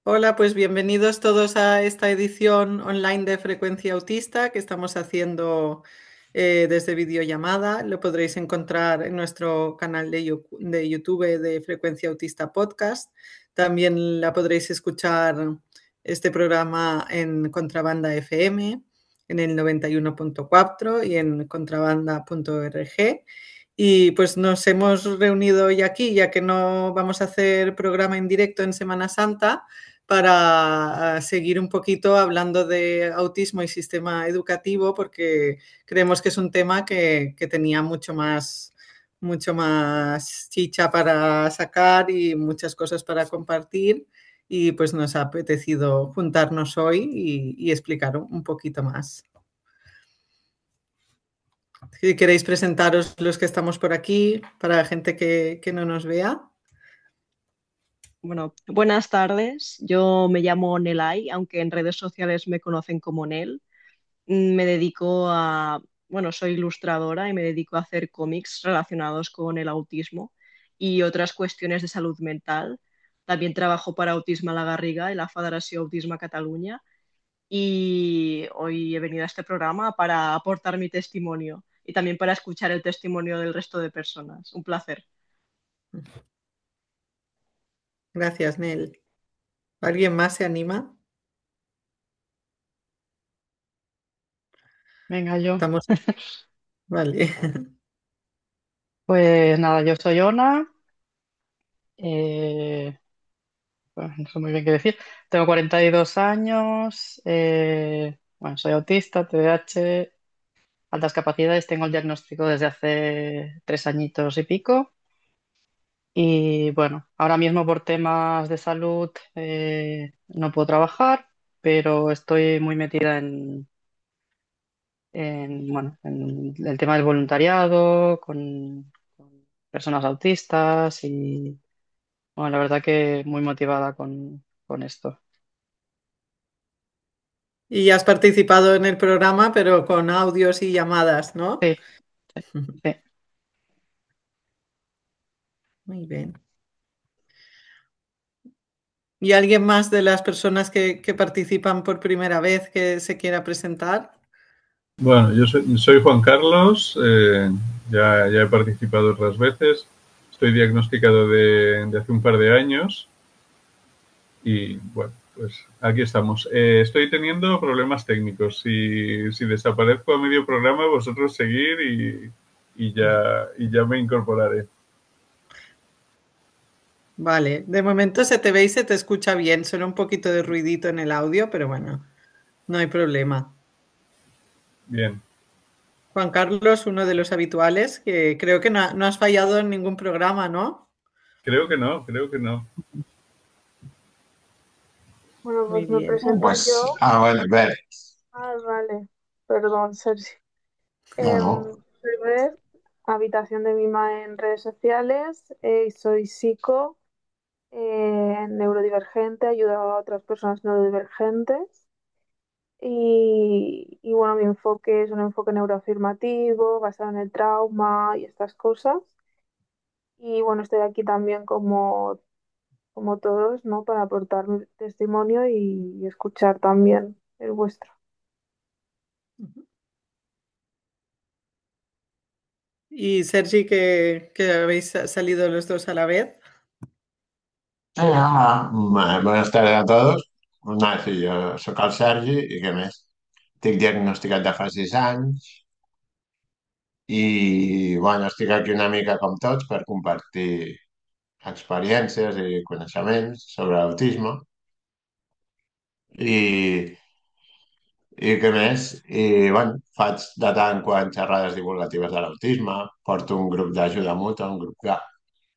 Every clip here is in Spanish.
Hola, pues bienvenidos todos a esta edición online de Frecuencia Autista que estamos haciendo desde videollamada. Lo podréis encontrar en nuestro canal de YouTube de Frecuencia Autista Podcast. También la podréis escuchar este programa en Contrabanda FM, en el 91.4 y en contrabanda.org. Y pues nos hemos reunido hoy aquí, ya que no vamos a hacer programa en directo en Semana Santa, para seguir un poquito hablando de autismo y sistema educativo, porque creemos que es un tema que tenía mucho más chicha para sacar y muchas cosas para compartir. Y pues nos ha apetecido juntarnos hoy y explicar un poquito más. Si queréis presentaros los que estamos por aquí, para la gente que no nos vea. Bueno, buenas tardes. Yo me llamo Nelay, aunque en redes sociales me conocen como Nel. Me dedico a, bueno, soy ilustradora y me dedico a hacer cómics relacionados con el autismo y otras cuestiones de salud mental. También trabajo para Autisme a la Garriga y la Federació Autisme a Catalunya y hoy he venido a este programa para aportar mi testimonio y también para escuchar el testimonio del resto de personas. Un placer. Gracias, Nel. ¿Alguien más se anima? Venga, yo. Estamos, vale. Pues nada, yo soy Ona. Bueno, no sé muy bien qué decir. Tengo 42 años. Bueno, soy autista, TDAH, altas capacidades. Tengo el diagnóstico desde hace 3 añitos y pico. Y bueno, ahora mismo por temas de salud no puedo trabajar, pero estoy muy metida bueno, en el tema del voluntariado, con personas autistas y bueno, la verdad que muy motivada con esto. Y has participado en el programa, pero con audios y llamadas, ¿no? Sí, sí, sí. Muy bien. ¿Y alguien más de las personas que participan por primera vez que se quiera presentar? Bueno, yo soy Juan Carlos, ya he participado otras veces, estoy diagnosticado de hace un par de años y bueno, pues aquí estamos. Estoy teniendo problemas técnicos. Si desaparezco a medio programa, vosotros seguir y ya me incorporaré. Vale, de momento se te ve y se te escucha bien, solo un poquito de ruidito en el audio, pero bueno, no hay problema. Bien, Juan Carlos, uno de los habituales, que creo que no has fallado en ningún programa, ¿no? creo que no, creo que no. Bueno, Muy pues me bien. presento Pues, yo. bueno, Beth. Vale. Perdón, Sergi. No, no. Soy Beth, habitación de Mima en redes sociales. Soy psico, neurodivergente, ayudo a otras personas neurodivergentes. Y bueno, mi enfoque es un enfoque neuroafirmativo, basado en el trauma y estas cosas. Y bueno, estoy aquí también como todos, ¿no? Para aportar mi testimonio y escuchar también el vuestro. Y Sergi, que habéis salido los dos a la vez. Sí, buenas tardes a tots. Nada, sí, jo sóc el Sergi i què més? Estic diagnosticat de fa 6 anys i bueno, estic aquí una mica com tots per compartir experiències i coneixements sobre l'autisme i, i què més? I bueno, faig de tant en quant xerrades divulgatives de l'autisme, porto un grup d'ajuda mútua, un grup GA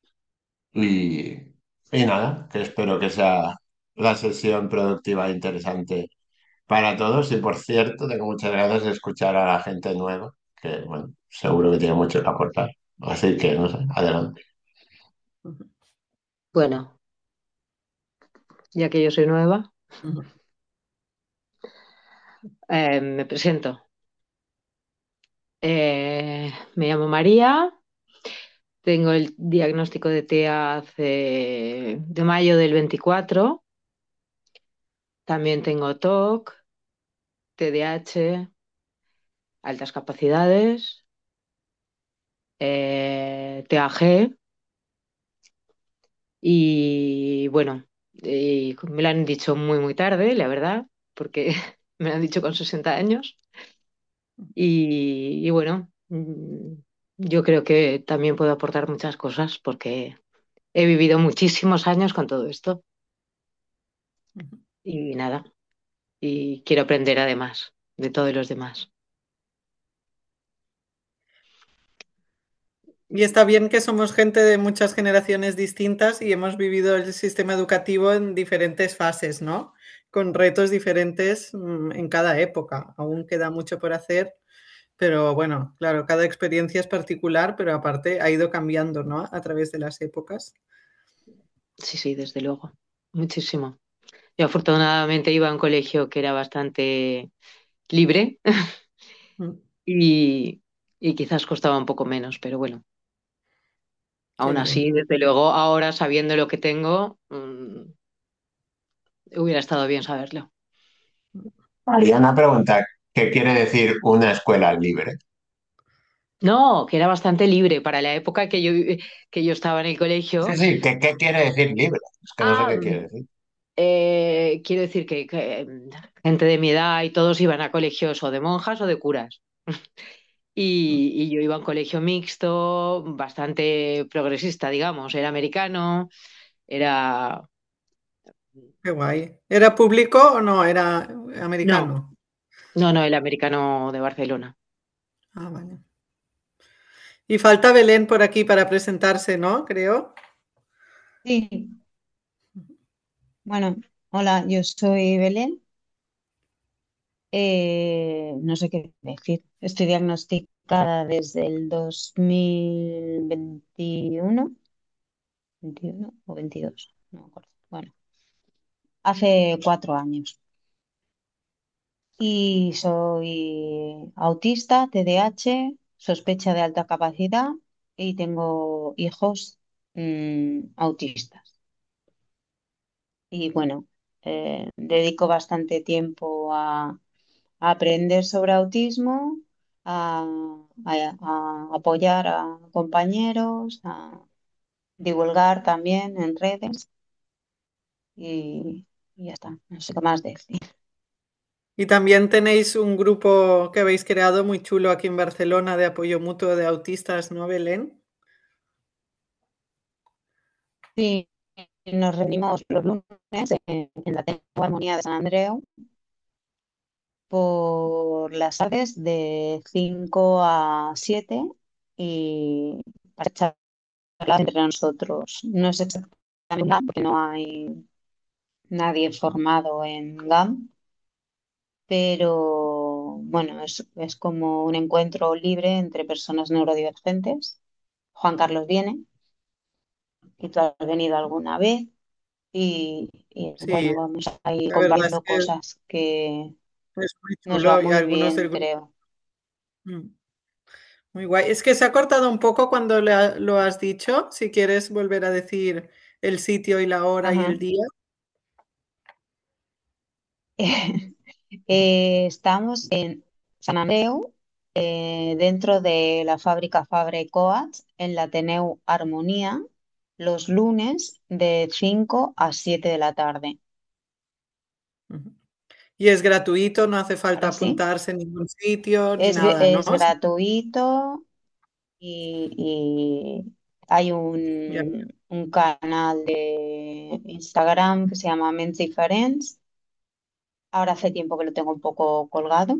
y nada, que espero que sea la sesión productiva e interesante para todos. Y por cierto, tengo muchas ganas de escuchar a la gente nueva, que bueno, seguro que tiene mucho que aportar. Así que, no sé, adelante. Bueno, ya que yo soy nueva, me presento. Me llamo María, tengo el diagnóstico de TEA de mayo del 24 También tengo TOC, TDAH, altas capacidades, TAG y bueno, me lo han dicho muy, muy tarde, la verdad, porque me lo han dicho con 60 años. Y bueno, yo creo que también puedo aportar muchas cosas porque he vivido muchísimos años con todo esto y nada, y quiero aprender además de todos los demás. Y está bien que somos gente de muchas generaciones distintas y hemos vivido el sistema educativo en diferentes fases, ¿no? Con retos diferentes en cada época. Aún queda mucho por hacer, pero bueno, claro, cada experiencia es particular, pero aparte ha ido cambiando, ¿no? A través de las épocas. Sí, sí, desde luego, muchísimo. Yo afortunadamente iba a un colegio que era bastante libre Mm, y, y quizás costaba un poco menos, pero bueno, qué aún bien. así, desde luego, ahora sabiendo lo que tengo, hubiera estado bien saberlo. María, una pregunta. ¿Qué quiere decir una escuela libre? No, que era bastante libre para la época que yo estaba en el Sí, colegio. sí, ¿qué quiere decir libre? Es que no sé Ah, qué quiere decir. quiero decir gente de mi edad y todos iban a colegios o de monjas o de curas. Y yo iba a un colegio mixto, bastante progresista, digamos. Era americano, era... Qué guay. ¿Era público o no? ¿Era No, americano? no, el americano de Barcelona. Ah, vale. Y falta Belén por aquí para presentarse, ¿no? Creo. Sí, bueno, hola, yo soy Belén. No sé qué decir. Estoy diagnosticada desde el 2021, 21 o 22, no me acuerdo. Bueno, hace 4 años. Y soy autista, TDAH, sospecha de alta capacidad y tengo hijos autistas. Y bueno, dedico bastante tiempo a aprender sobre autismo, a, a apoyar a compañeros, a divulgar también en redes y ya está, no sé qué más decir. Y también tenéis un grupo que habéis creado muy chulo aquí en Barcelona de apoyo mutuo de autistas, ¿no, Belén? Sí, nos reunimos los lunes en la Ateneo Armonía de San Andreu por las tardes de 5 a 7 y para charlar entre nosotros. No es exactamente un porque no hay nadie formado en GAM, pero bueno, es como un encuentro libre entre personas neurodivergentes. Juan Carlos viene y tú has venido alguna vez y Sí, bueno, vamos a ir la verdad es compartiendo que cosas que es muy nos va chulo y muy algunos bien, del grupo. creo. Muy guay. Es que se ha cortado un poco cuando lo has dicho. Si quieres volver a decir el sitio y la hora y Ajá. el día. Estamos en San Andreu, dentro de la fábrica Fabra y Coats, en la Ateneu Armonía, los lunes de 5 a 7 de la tarde. Ujú. Y es gratuito, no hace falta Ahora sí, apuntarse en ningún sitio ni nada, ¿no? es gratuito y hay Ya. un canal de Instagram que se llama Ments Diferents. Ahora hace tiempo que lo tengo un poco colgado.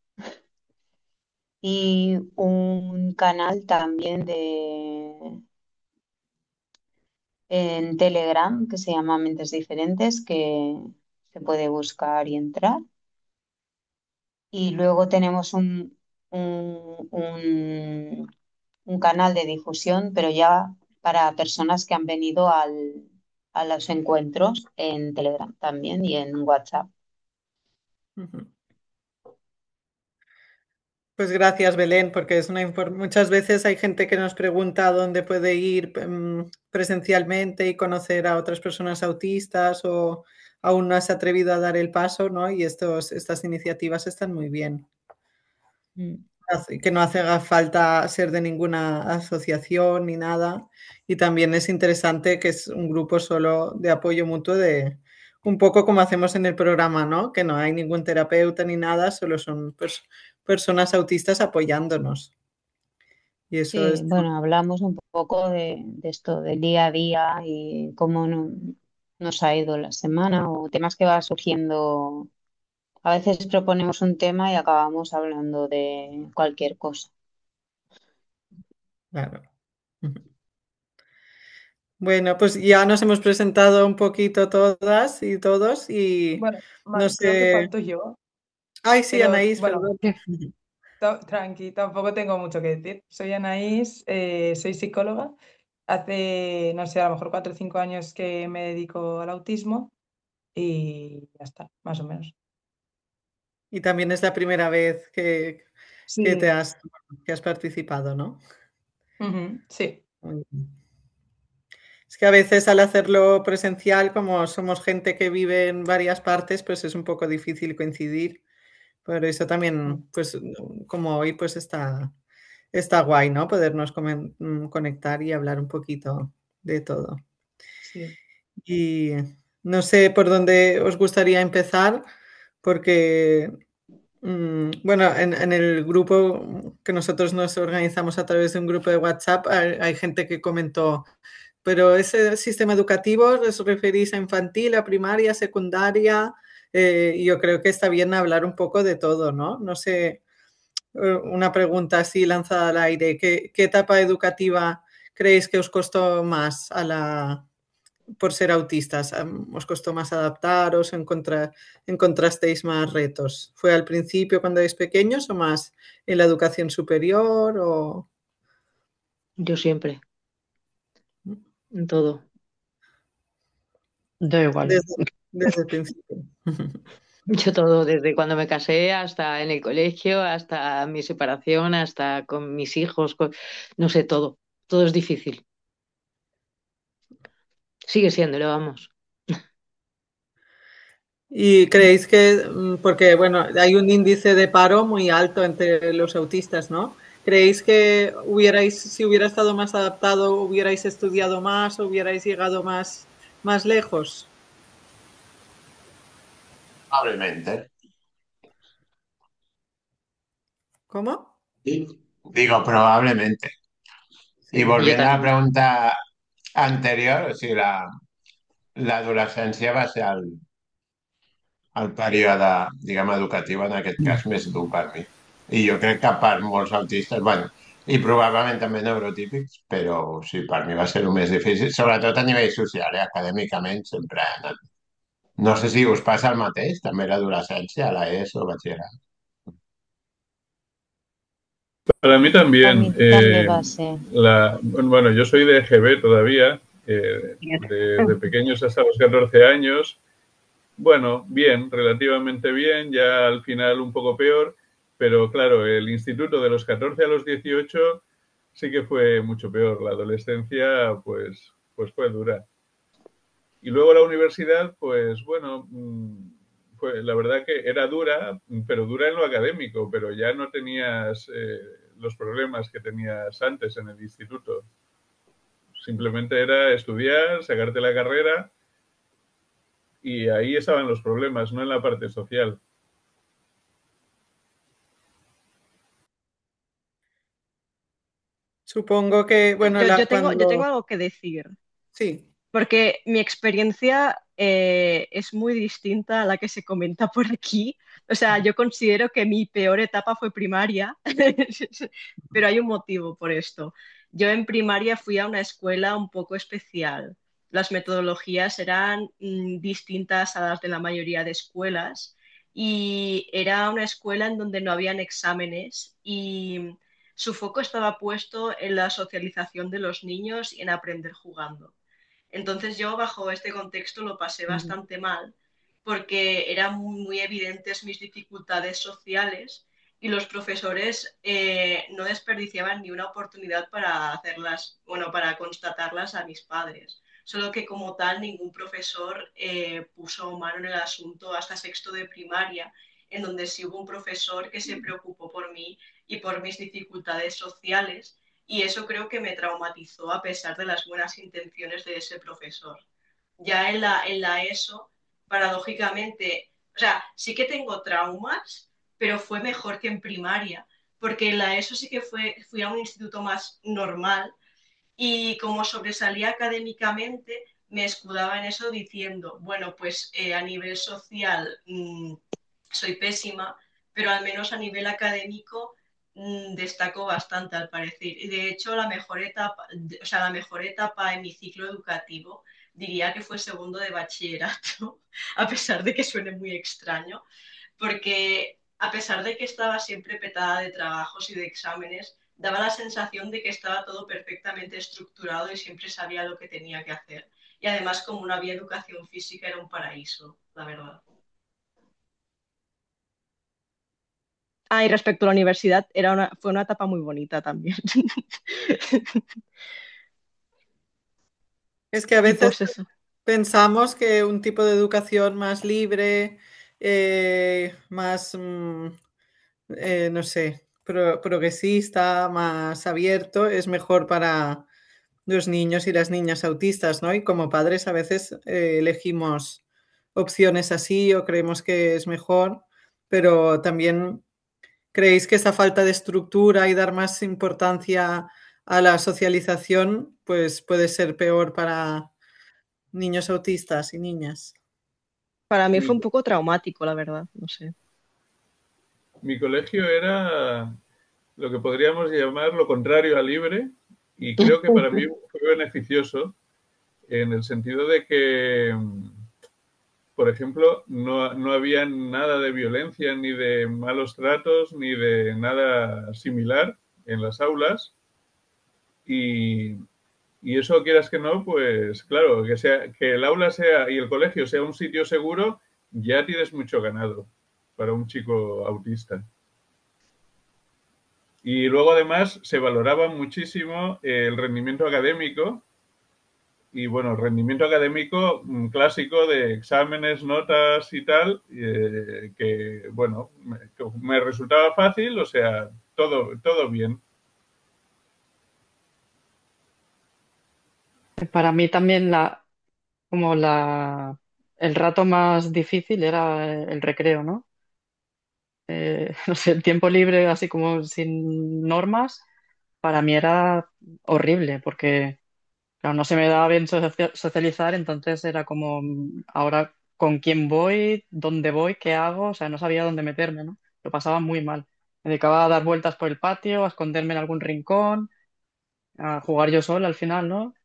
Y un canal también en Telegram que se llama Mentes Diferentes que se puede buscar y entrar. Y luego tenemos un canal de difusión, pero ya para personas que han venido a los encuentros en Telegram también y en WhatsApp. Ujú. Pues gracias, Belén, porque es muchas veces hay gente que nos pregunta dónde puede ir presencialmente y conocer a otras personas autistas o aún no has atrevido a dar el paso, ¿no? Y estas iniciativas están muy bien. Que no hace falta ser de ninguna asociación ni nada. Y también es interesante que es un grupo solo de apoyo mutuo de un poco como hacemos en el programa, ¿no? Que no hay ningún terapeuta ni nada, solo son personas autistas apoyándonos. Y eso Sí, es bueno, hablamos un poco de esto del día a día y cómo nos ha ido la semana o temas que va surgiendo. A veces proponemos un tema y acabamos hablando de cualquier cosa. claro. Bueno, pues ya nos hemos presentado un poquito todas y todos y Bueno, no creo que sé. falto yo, Ay, sí, pero Anaís, bueno, perdón. tranqui, tampoco tengo mucho que decir. Soy Anaís, soy psicóloga. Hace, no sé, a lo mejor 4 o 5 años que me dedico al autismo y ya está, más o menos. Y también es la primera vez que Sí, que has participado, ¿no? sí, Muy bien. Es que a veces al hacerlo presencial, como somos gente que vive en varias partes, pues es un poco difícil coincidir. Pero eso también, pues como hoy, pues está guay, ¿no? Podernos conectar y hablar un poquito de todo. sí. Y no sé por dónde os gustaría empezar, porque, bueno, en el grupo que nosotros nos organizamos a través de un grupo de WhatsApp, hay gente que comentó, pero ese sistema educativo, ¿os referís a infantil, a primaria, secundaria? Y yo creo que está bien hablar un poco de todo, ¿no? No sé, una pregunta así lanzada al aire. ¿Qué etapa educativa creéis que os costó más por ser autistas? ¿Os costó más adaptaros? ¿Encontrasteis más retos? ¿Fue al principio cuando erais pequeños o más en la educación superior? Yo siempre, en todo. Yo igual. Desde el principio? Yo todo, desde cuando me casé hasta en el colegio, hasta mi separación, hasta con mis hijos, no sé, todo. Todo es difícil. Sigue siéndolo, vamos. ¿Y creéis que, porque bueno, hay un índice de paro muy alto entre los autistas, ¿no? ¿Creéis que si hubiera estado más adaptado, hubierais estudiado más, hubierais llegado más lejos? Probablemente. ¿Cómo? Digo, probablemente. Y Sí. Yo volviendo a la también. pregunta anterior, o sigui, l'adolescència va ser el període, diguem, educatiu, en aquest cas, més dur per mi. I jo crec que per molts autistes, bueno, i probablement també neurotípics, però sí, per mi va ser el més difícil, sobretot a nivell social, acadèmicament sempre he anat. No sé si us passa el mateix, també l'adolescència, a l'ESO, batxillerat. Para mí A también. mí también va a ser. Bueno, yo soy de EGB todavía, de pequeños hasta los 14 años. Bueno, bien, relativamente bien, ya al final un poco peor, pero claro, el instituto de los 14 a los 18 sí que fue mucho peor. La adolescencia, pues fue dura. Y luego la universidad, pues bueno, la verdad que era dura, pero dura en lo académico, pero ya no tenías los problemas que tenías antes en el instituto. Simplemente era estudiar, sacarte la carrera y ahí estaban los problemas, no en la parte social. Supongo que, bueno, Yo tengo algo que decir. Sí, Porque mi experiencia es muy distinta a la que se comenta por aquí. O sea, yo considero que mi peor etapa fue primaria, pero hay un motivo por esto. Yo en primaria fui a una escuela un poco especial. Las metodologías eran distintas a las de la mayoría de escuelas y era una escuela en donde no habían exámenes y su foco estaba puesto en la socialización de los niños y en aprender jugando. Entonces yo bajo este contexto lo pasé bastante mal porque eran muy evidentes mis dificultades sociales y los profesores no desperdiciaban ni una oportunidad para hacerlas, bueno, para constatarlas a mis padres. solo que como tal ningún profesor puso mano en el asunto hasta sexto de primaria, en donde sí hubo un profesor que se preocupó por mí y por mis dificultades sociales, y eso creo que me traumatizó a pesar de las buenas intenciones de ese profesor. Ya en la ESO, paradójicamente, o sea, sí que tengo traumas, pero fue mejor que en primaria, porque en la ESO sí que fui a un instituto más normal y como sobresalía académicamente, me escudaba en eso diciendo, bueno, pues a nivel social soy pésima, pero al menos a nivel académico destaco bastante al parecer. Y de hecho, o sea, la mejor etapa en mi ciclo educativo diría que fue segundo de bachillerato, a pesar de que suene muy extraño, porque a pesar de que estaba siempre petada de trabajos y de exámenes, daba la sensación de que estaba todo perfectamente estructurado y siempre sabía lo que tenía que hacer. Y además, como no había educación física, era un paraíso, la verdad. Ah, y respecto a la universidad, fue una etapa muy bonita también. Es que a Y veces pues eso. pensamos que un tipo de educación más libre, más, no sé, progresista, más abierto, es mejor para los niños y las niñas autistas, ¿no? Y como padres a veces elegimos opciones así o creemos que es mejor, pero también creéis que esa falta de estructura y dar más importancia a la socialización, pues puede ser peor para niños autistas y niñas. Para mí Mi, fue un poco traumático, la verdad, no sé. mi colegio era lo que podríamos llamar lo contrario a libre y creo que para mí fue beneficioso en el sentido de que, por ejemplo, no había nada de violencia, ni de malos tratos, ni de nada similar en las aulas. Y, y eso, quieras que no, pues claro, que el aula sea y el colegio sea un sitio seguro, ya tienes mucho ganado para un chico autista. Y luego además se valoraba muchísimo el rendimiento académico y bueno, rendimiento académico clásico de exámenes, notas y tal, que bueno, me resultaba fácil, o sea, todo bien. Para mí también el rato más difícil era el recreo, ¿no? No sé, el tiempo libre, así como sin normas, para mí era horrible, porque claro, no se me daba bien socializar, entonces era como, ahora con quién voy, dónde voy, qué hago, o sea, no sabía dónde meterme, ¿no? Lo pasaba muy mal. Me dedicaba a dar vueltas por el patio, a esconderme en algún rincón, a jugar yo sola al final, ¿no?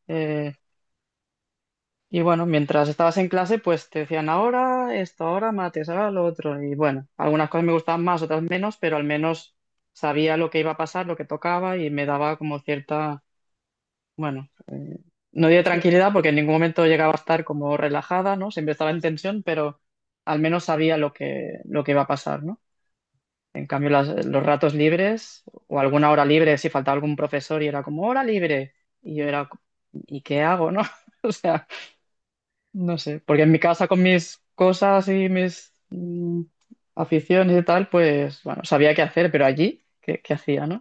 Y bueno, mientras estabas en clase, pues te decían ahora esto, ahora mates, ahora lo otro. Y bueno, algunas cosas me gustaban más, otras menos, pero al menos sabía lo que iba a pasar, lo que tocaba y me daba como cierta, bueno, no digo tranquilidad porque en ningún momento llegaba a estar como relajada, ¿no? Siempre estaba en tensión, pero al menos sabía lo que iba a pasar, ¿no? En cambio, los ratos libres o alguna hora libre, si faltaba algún profesor y era como hora libre, y yo era, ¿y qué hago, no? O sea, no sé, porque en mi casa con mis cosas y mis aficiones y tal, pues bueno, sabía qué hacer, pero allí, ¿qué hacía, no?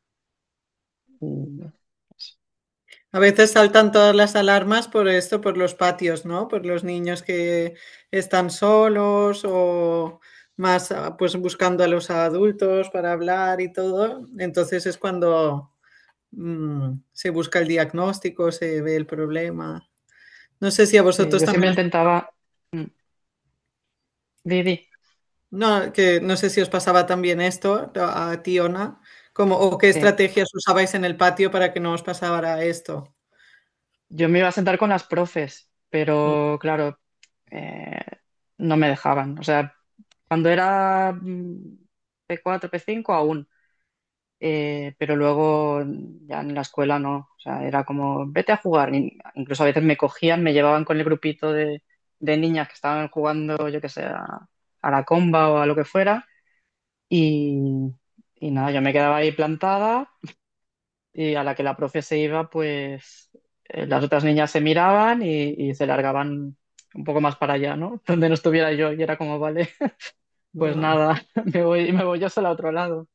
Y, pues, A veces saltan todas las alarmas por esto, por los patios, ¿no? Por los niños que están solos o más pues buscando a los adultos para hablar y todo. Entonces es cuando se busca el diagnóstico, se ve el problema. No sé si a vosotros yo siempre también intentaba, mm, Didi, no, que no sé si os pasaba también esto a ti, Ona, como, o qué sí. estrategias usabais en el patio para que no os pasara esto. Yo me iba a sentar con las profes, Mm. pero claro, eh, no me dejaban. O sea, cuando era P4, P5 aún, pero luego ya en la escuela no. O sea, era como, vete a jugar. Incluso a veces me cogían, me llevaban con el grupito de niñas que estaban jugando, yo qué sé, a la comba o a lo que fuera. Y, y nada, yo me quedaba ahí plantada y a la que la profe se iba, pues las otras niñas se miraban y se largaban un poco más para allá, ¿no? Donde no estuviera yo y era como, vale, pues Ah, nada, me voy yo solo al otro lado.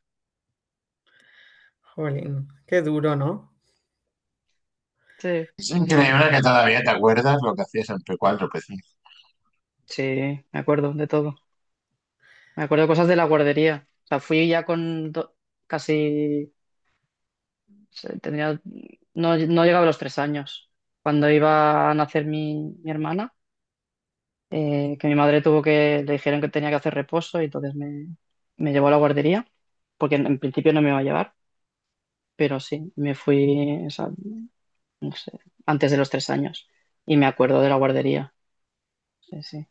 jolín, qué duro, ¿no? Sí, Es increíble que todavía te acuerdas lo que hacías en P4, P5. sí, me acuerdo de todo. Me acuerdo de cosas de la guardería. O sea, fui ya con casi, tenía, no llegaba a los 3 años. Cuando iba a nacer mi hermana, que mi madre le dijeron que tenía que hacer reposo y entonces me llevó a la guardería, porque en principio no me iba a llevar, pero sí, me fui, o sea, no sé, antes de los 3 años y me acuerdo de la guardería. Sí, sí.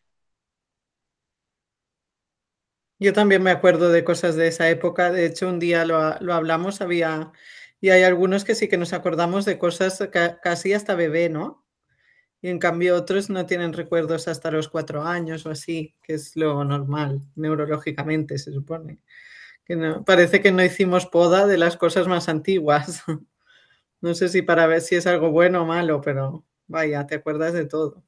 Yo también me acuerdo de cosas de esa época. De hecho, un día lo hablamos, y hay algunos que sí que nos acordamos de cosas casi hasta bebé, ¿no? Y en cambio otros no tienen recuerdos hasta los 4 años o así, que es lo normal, neurológicamente se supone. Que no, parece que no hicimos poda de las cosas más antiguas. No sé si para ver si es algo bueno o malo, pero vaya, te acuerdas de todo.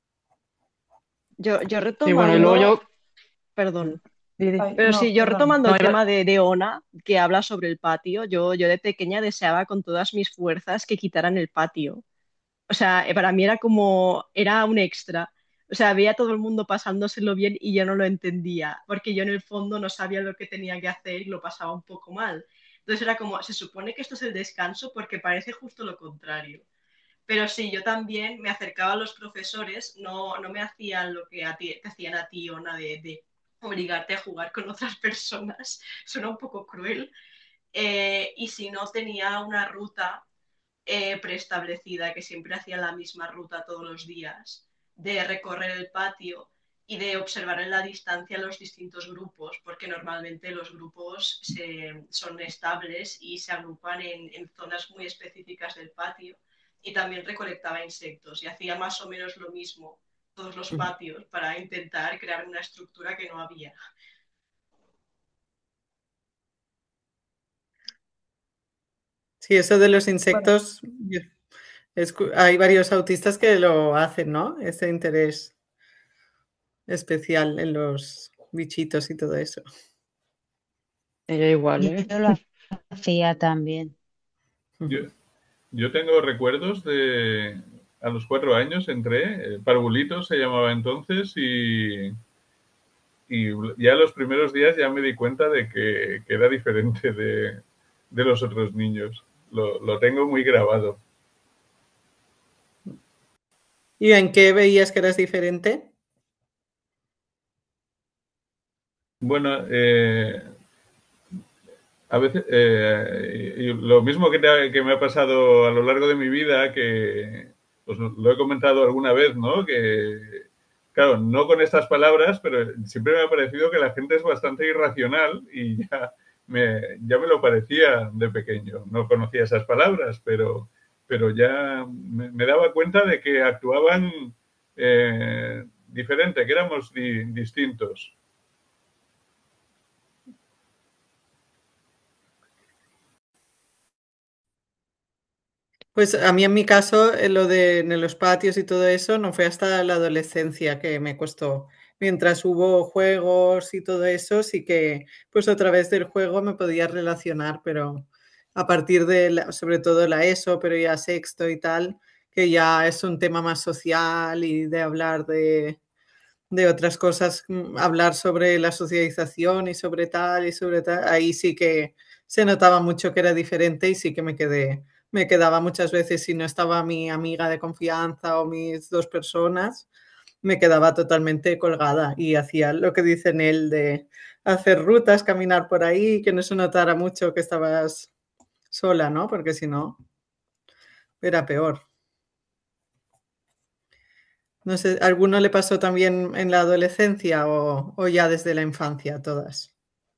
Yo Y bueno, y luego retomando, yo, perdón, Ay, pero sí, no, yo perdón. retomando no el iba, tema de Ona, que habla sobre el patio, yo de pequeña deseaba con todas mis fuerzas que quitaran el patio. O sea, para mí era como, era un extra. O sea, veía a todo el mundo pasándoselo bien y yo no lo entendía, porque yo en el fondo no sabía lo que tenía que hacer y lo pasaba un poco mal. Entonces era como, se supone que esto es el descanso porque parece justo lo contrario. Pero sí, yo también me acercaba a los profesores, no me hacían lo que te hacían a ti, Ona, de obligarte a jugar con otras personas. Suena un poco cruel. Y si no tenía una ruta preestablecida, que siempre hacía la misma ruta todos los días, de recorrer el patio y de observar en la distancia los distintos grupos, porque normalmente los grupos son estables y se agrupan en zonas muy específicas del patio. Y también recolectaba insectos y hacía más o menos lo mismo todos los patios para intentar crear una estructura que no había. Sí, eso de los Bueno, insectos, hay varios autistas que lo hacen, ¿no? Ese interés especial en los bichitos y todo eso. ella igual, ¿eh? Yo lo hacía también. Yo, yo tengo recuerdos de a los 4 años entré, Parvulito se llamaba entonces, y ya los primeros días ya me di cuenta de que era diferente de los otros niños. Lo tengo muy grabado. ¿Y en qué veías que eras diferente? Bueno, a veces, y lo mismo que me ha pasado a lo largo de mi vida, que pues lo he comentado alguna vez, ¿no? Que, claro, no con estas palabras, pero siempre me ha parecido que la gente es bastante irracional y ya me lo parecía de pequeño. No conocía esas palabras, pero ya me daba cuenta de que actuaban diferente, que éramos distintos. Pues a mí en mi caso, lo de en los patios y todo eso no fue hasta la adolescencia que me costó. Mientras hubo juegos y todo eso, sí que pues a través del juego me podía relacionar, pero a partir de sobre todo la ESO, pero ya sexto y tal, que ya es un tema más social y de hablar de otras cosas, hablar sobre la socialización y sobre tal, ahí sí que se notaba mucho que era diferente y sí que me quedaba muchas veces si no estaba mi amiga de confianza o mis dos personas, me quedaba totalmente colgada y hacía lo que dice en él de hacer rutas, caminar por ahí, que no se notara mucho que estabas sola, ¿no? Porque si no, era peor. No sé, ¿alguno le pasó también en la adolescencia o ya desde la infancia a todas?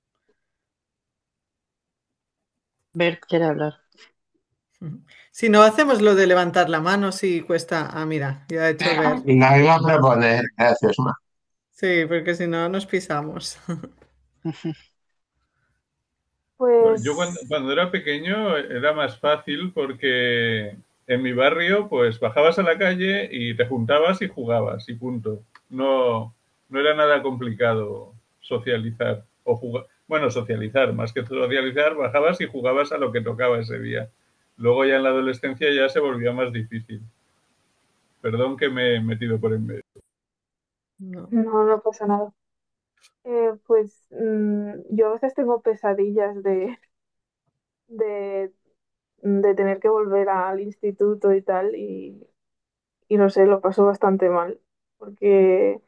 Bert quiere hablar. Si no hacemos lo de levantar la mano, si cuesta. Ah, mira, ya ha hecho ver. La iba a proponer, gracias, Ma. Sí, porque si no nos pisamos. No, yo Pues cuando era pequeño era más fácil porque en mi barrio, pues bajabas a la calle y te juntabas y jugabas y punto. No, no era nada complicado socializar o jugar. Bueno, socializar, más que socializar, bajabas y jugabas a lo que tocaba ese día. Luego ya en la adolescencia ya se volvía más difícil. Perdón que me he metido por en medio. No. No, no pasa nada. Pues yo a veces tengo pesadillas de, de tener que volver al instituto y tal, y no sé, lo paso bastante mal, porque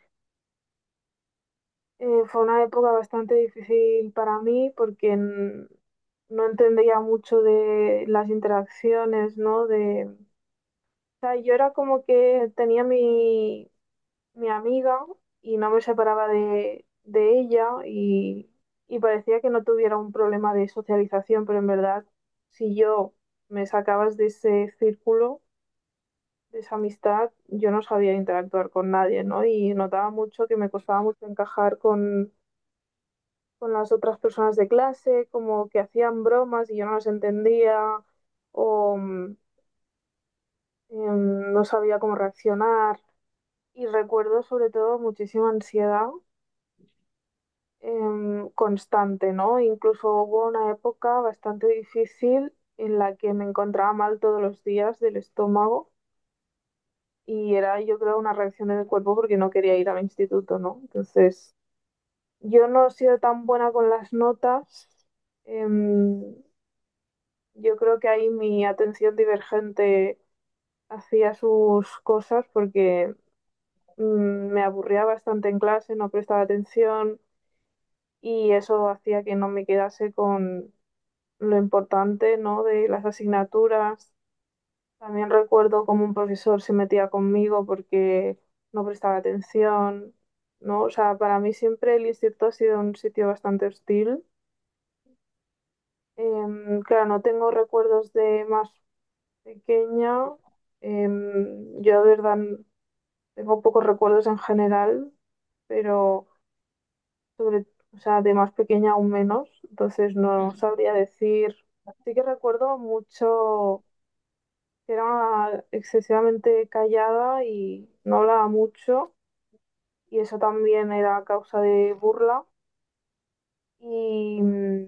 fue una época bastante difícil para mí, porque no entendía mucho de las interacciones, ¿no? O sea, yo era como que tenía mi amiga y no me separaba de ella y parecía que no tuviera un problema de socialización, pero en verdad, si yo me sacabas de ese círculo, de esa amistad, yo no sabía interactuar con nadie, ¿no? Y notaba mucho que me costaba mucho encajar con las otras personas de clase, como que hacían bromas y yo no las entendía, o no sabía cómo reaccionar. Y recuerdo sobre todo muchísima ansiedad constante, ¿no? Incluso hubo una época bastante difícil en la que me encontraba mal todos los días del estómago y era, yo creo, una reacción en el cuerpo porque no quería ir al instituto, ¿no? Entonces, yo no he sido tan buena con las notas. em, yo creo que ahí mi atención divergente hacía sus cosas porque me aburría bastante en clase, no prestaba atención y eso hacía que no me quedase con lo importante, ¿no? De las asignaturas. También recuerdo cómo un profesor se metía conmigo porque no prestaba atención, ¿no? O sea, para mí siempre el instituto ha sido un sitio bastante hostil. Claro, no tengo recuerdos de más pequeña. Yo de verdad tengo pocos recuerdos en general, pero o sea, de más pequeña aún menos. Entonces no sabría decir. Sí que recuerdo mucho que era excesivamente callada y no hablaba mucho, y eso también era causa de burla. Y,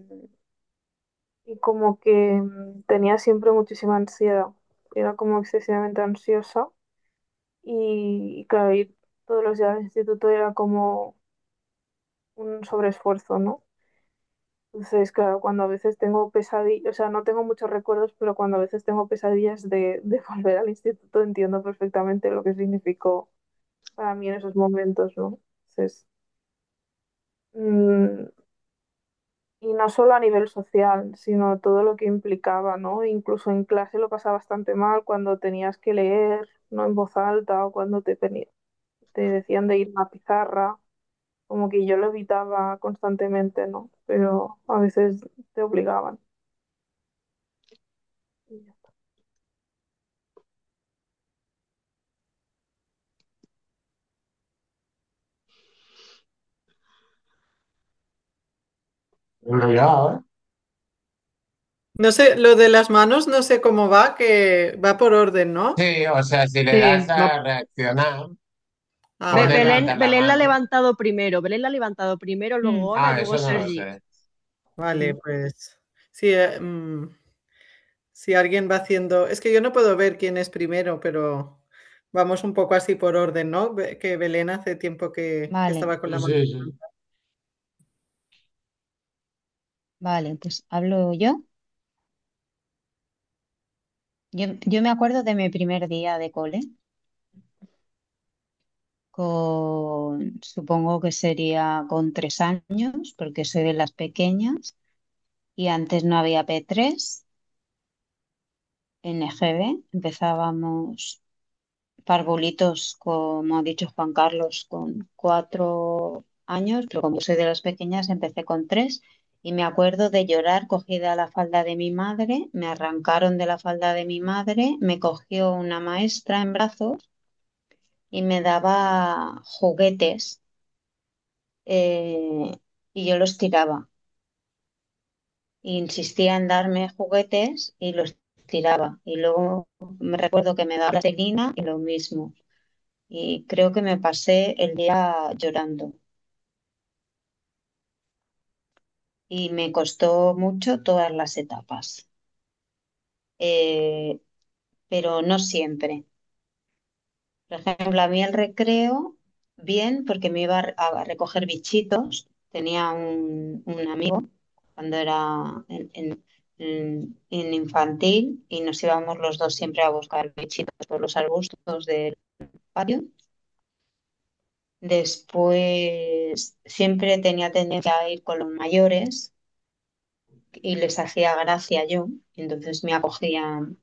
y como que tenía siempre muchísima ansiedad, era como excesivamente ansiosa. Y claro, ir todos los días al instituto era como un sobreesfuerzo, ¿no? Entonces, claro, cuando a veces tengo pesadillas, o sea, no tengo muchos recuerdos, pero cuando a veces tengo pesadillas de volver al instituto, entiendo perfectamente lo que significó para mí en esos momentos, ¿no? Entonces, mm, y no solo a nivel social, sino todo lo que implicaba, ¿no? Incluso en clase lo pasaba bastante mal cuando tenías que leer, no en voz alta, o cuando te decían de ir a la pizarra, como que yo lo evitaba constantemente, ¿no? Pero a veces te obligaban. Obligado, ¿eh? No sé, lo de las manos no sé cómo va, que va por orden, ¿no? Sí, o sea, si le das Sí, a reaccionar, Ah, puedes vale, vale. levantar la Belén la ha mano. levantado primero. Belén la ha levantado primero, luego Mm. Ona y Ah, luego eso no lo Sergi. sé. Vale, Mm. pues sí, si alguien va haciendo, es que yo no puedo ver quién es primero, pero vamos un poco así por orden, ¿no? Que Belén hace tiempo que Vale, estaba con la mano. Sí, sí. vale, pues hablo yo. Yo me acuerdo de mi primer día de cole, supongo que sería con 3 años, porque soy de las pequeñas, y antes no había P3 en EGB, empezábamos parvulitos, como ha dicho Juan Carlos, con 4 años, pero como soy de las pequeñas, empecé con 3. Y me acuerdo de llorar cogida a la falda de mi madre, me arrancaron de la falda de mi madre, me cogió una maestra en brazos y me daba juguetes, y yo los tiraba. Insistía en darme juguetes y los tiraba. Y luego me recuerdo que me daba plastilina y lo mismo. Y creo que me pasé el día llorando. Y me costó mucho todas las etapas. Eh, pero no siempre. Por ejemplo, a mí el recreo, bien, porque me iba a recoger bichitos. Tenía un amigo cuando era en infantil y nos íbamos los dos siempre a buscar bichitos por los arbustos del patio. Después siempre tenía tendencia a ir con los mayores y les hacía gracia yo. Entonces me acogían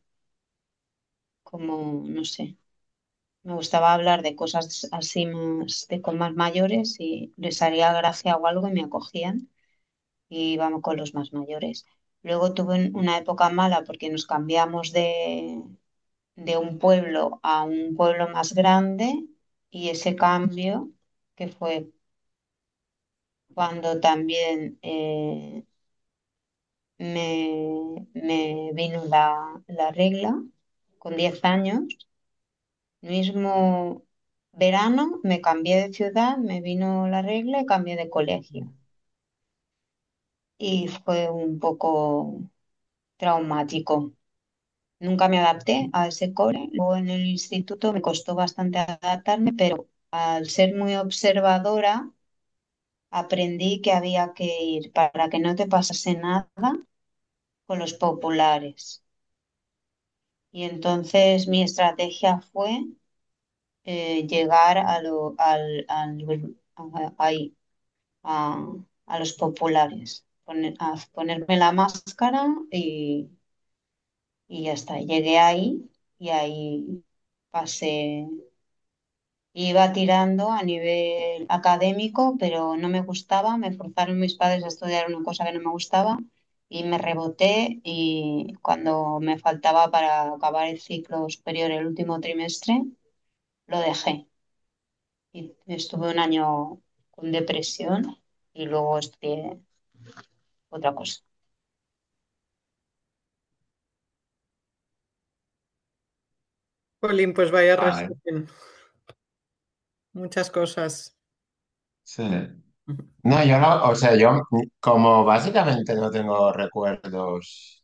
como, no sé, me gustaba hablar de cosas así más, con más mayores y les haría gracia o algo y me acogían y íbamos con los más mayores. Luego tuve una época mala porque nos cambiamos de un pueblo a un pueblo más grande y ese cambio, que fue cuando también me vino la regla con 10 años. Mismo verano me cambié de ciudad, me vino la regla y cambié de colegio. Y fue un poco traumático. Nunca me adapté a ese cole. Luego en el instituto me costó bastante adaptarme, pero al ser muy observadora, aprendí que había que ir para que no te pasase nada con los populares. Y entonces mi estrategia fue llegar ahí, a, a los populares, a ponerme la máscara y ya está. Llegué ahí y ahí pasé, iba tirando a nivel académico, pero no me gustaba, me forzaron mis padres a estudiar una cosa que no me gustaba. Y me reboté y cuando me faltaba para acabar el ciclo superior, el último trimestre, lo dejé. Y estuve un año con depresión y luego estudié otra cosa. Jolín, pues vaya Vale, resumen. Muchas cosas. sí. No, yo no, o sea, yo como básicamente no tengo recuerdos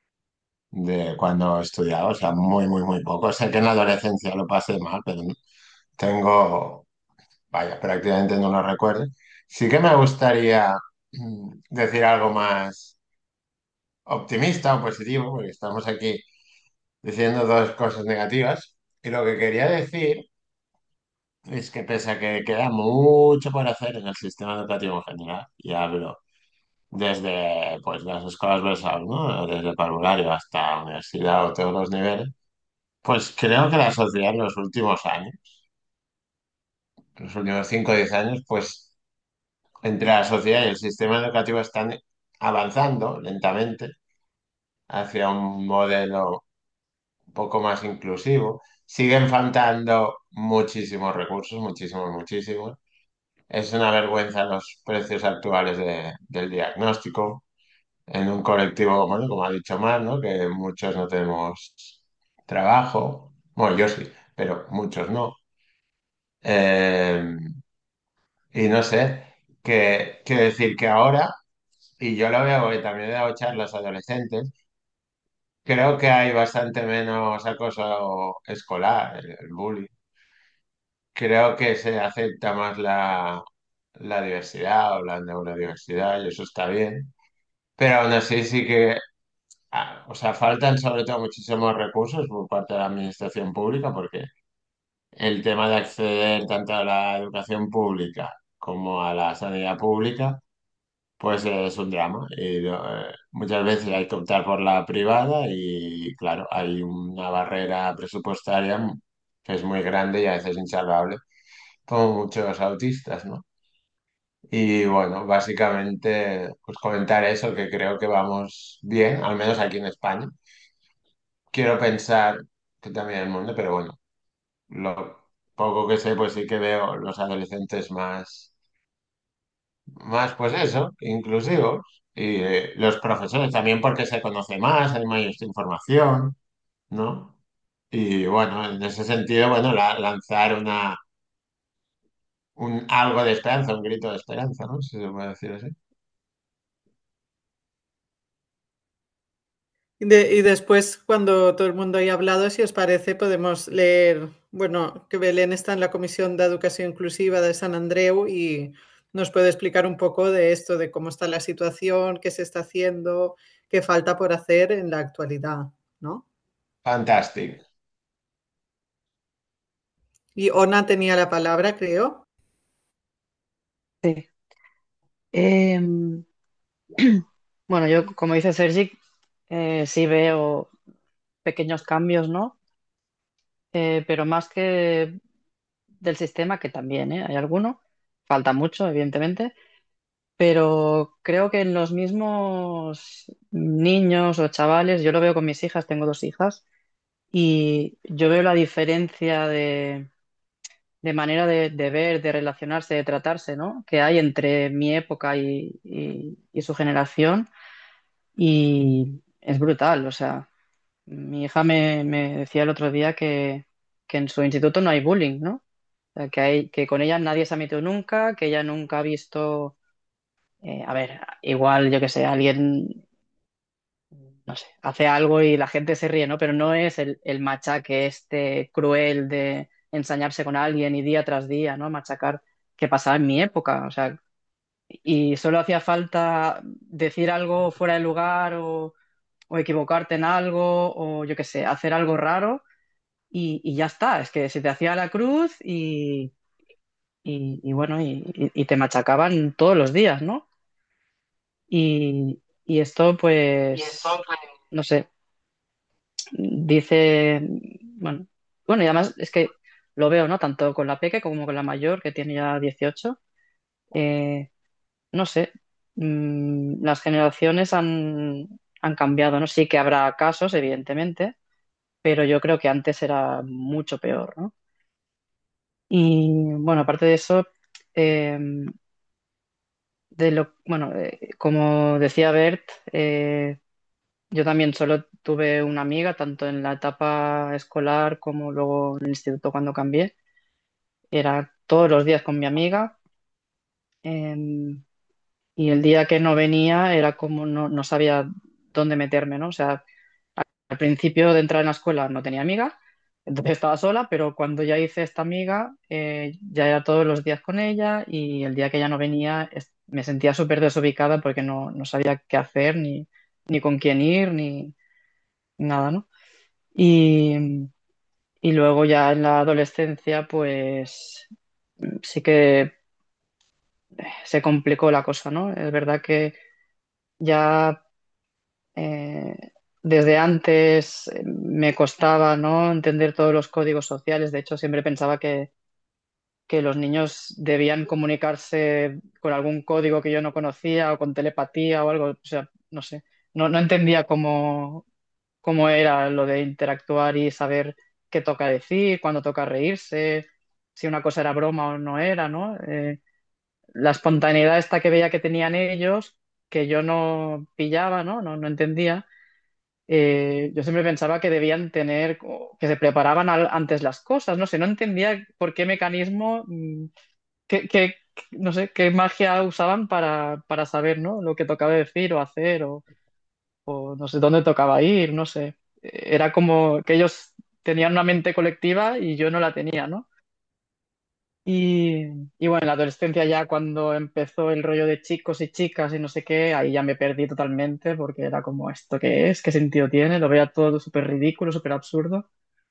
de cuando estudiaba, o sea, muy, muy, muy poco. Sé que en la adolescencia lo pasé mal, pero tengo, vaya, prácticamente no lo recuerdo. Sí que me gustaría decir algo más optimista o positivo, porque estamos aquí diciendo dos cosas negativas. Y lo que quería decir es que pese a que queda mucho por hacer en el sistema educativo en general, y hablo desde pues, las escuelas Bressol, ¿no? Desde parvulario hasta universidad o todos los niveles, pues creo que la sociedad en los últimos años, los últimos 5 o 10 años, pues entre la sociedad y el sistema educativo están avanzando lentamente hacia un modelo un poco más inclusivo. Siguen faltando muchísimos recursos, muchísimos, muchísimos. Es una vergüenza los precios actuales del diagnóstico en un colectivo, bueno, como ha dicho Mar, ¿no? Que muchos no tenemos trabajo. Bueno, yo sí, pero muchos no. Eh, y no sé, quiero decir que ahora, y yo lo veo porque también he dado charlas a adolescentes, creo que hay bastante menos acoso escolar, el bullying. Creo que se acepta más la diversidad o la neurodiversidad y eso está bien. Pero aún así sí que, o sea, faltan sobre todo muchísimos recursos por parte de la administración pública porque el tema de acceder tanto a la educación pública como a la sanidad pública, pues es un drama. Y muchas veces hay que optar por la privada y claro, hay una barrera presupuestaria que es muy grande y a veces insalvable, como muchos autistas, ¿no? Y bueno, básicamente, pues comentar eso, que creo que vamos bien, al menos aquí en España. Quiero pensar que también en el mundo, pero bueno, lo poco que sé, pues sí que veo los adolescentes más pues eso, inclusivos. Y los profesores también porque se conoce más, hay más información, ¿no? Y bueno, en ese sentido, bueno, lanzar algo de esperanza, un grito de esperanza, ¿no? Si se puede decir así. Y después, cuando todo el mundo haya hablado, si os parece, podemos leer, bueno, que Belén está en la Comisión de Educación Inclusiva de San Andreu y nos puede explicar un poco de esto, de cómo está la situación, qué se está haciendo, qué falta por hacer en la actualidad, ¿no? Fantàstic. Y Ona tenía la palabra, creo. Sí. Em, bueno, yo, como dice Sergi, sí veo pequeños cambios, ¿no? Pero más que del sistema, que también, hay alguno, falta mucho, evidentemente, pero creo que en los mismos niños o chavales, yo lo veo con mis hijas, tengo dos hijas, y yo veo la diferencia de manera de ver, de relacionarse, de tratarse, ¿no? Que hay entre mi época y su generación, y es brutal, o sea, mi hija me decía el otro día que en su instituto no hay bullying, ¿no? O sea, que con ella nadie se ha metido nunca, que ella nunca ha visto, a ver, igual, yo que sé, alguien, no sé, hace algo y la gente se ríe, ¿no? Pero no es el machaque este cruel de ensañarse con alguien y día tras día, ¿no? Machacar que pasaba en mi época, o sea, y solo hacía falta decir algo fuera de lugar o equivocarte en algo o yo qué sé, hacer algo raro y ya está, es que se te hacía la cruz y bueno, y te machacaban todos los días, ¿no? Y esto, pues, no sé, dice, bueno, bueno, y además es que lo veo, ¿no? Tanto con la peque como con la mayor, que tiene ya 18, eh, no sé, las generaciones han cambiado, ¿no? Sí que habrá casos, evidentemente, pero yo creo que antes era mucho peor, ¿no? Y bueno, aparte de eso, eh, bueno, como decía Bert, yo también solo tuve una amiga, tanto en la etapa escolar como luego en el instituto cuando cambié. Era todos los días con mi amiga, eh, y el día que no venía era como no sabía dónde meterme, ¿no? O sea, al principio de entrar en la escuela no tenía amiga, entonces estaba sola, pero cuando ya hice esta amiga, ya era todos los días con ella y el día que ella no venía me sentía súper desubicada porque no sabía qué hacer, ni con quién ir, ni nada, ¿no? Y, y luego ya en la adolescencia, pues sí que se complicó la cosa, ¿no? Es verdad que ya Eh, desde antes me costaba, ¿no? Entender todos los códigos sociales. De hecho, siempre pensaba que los niños debían comunicarse con algún código que yo no conocía o con telepatía o algo. O sea, no sé. No entendía cómo era lo de interactuar y saber qué toca decir, cuándo toca reírse, si una cosa era broma o no era, ¿no? La espontaneidad esta que veía que tenían ellos, que yo no pillaba, ¿no? No entendía. Yo siempre pensaba que debían tener, o que se preparaban antes las cosas, no sé, no entendía por qué mecanismo, no sé, qué magia usaban para saber, ¿no? Lo que tocaba decir o hacer o no sé dónde tocaba ir, no sé. Era como que ellos tenían una mente colectiva y yo no la tenía, ¿no? Y, y bueno, en la adolescencia ya cuando empezó el rollo de chicos y chicas y no sé qué, ahí ya me perdí totalmente porque era como, ¿esto qué es? ¿Qué sentido tiene? Lo veía todo súper ridículo, súper absurdo.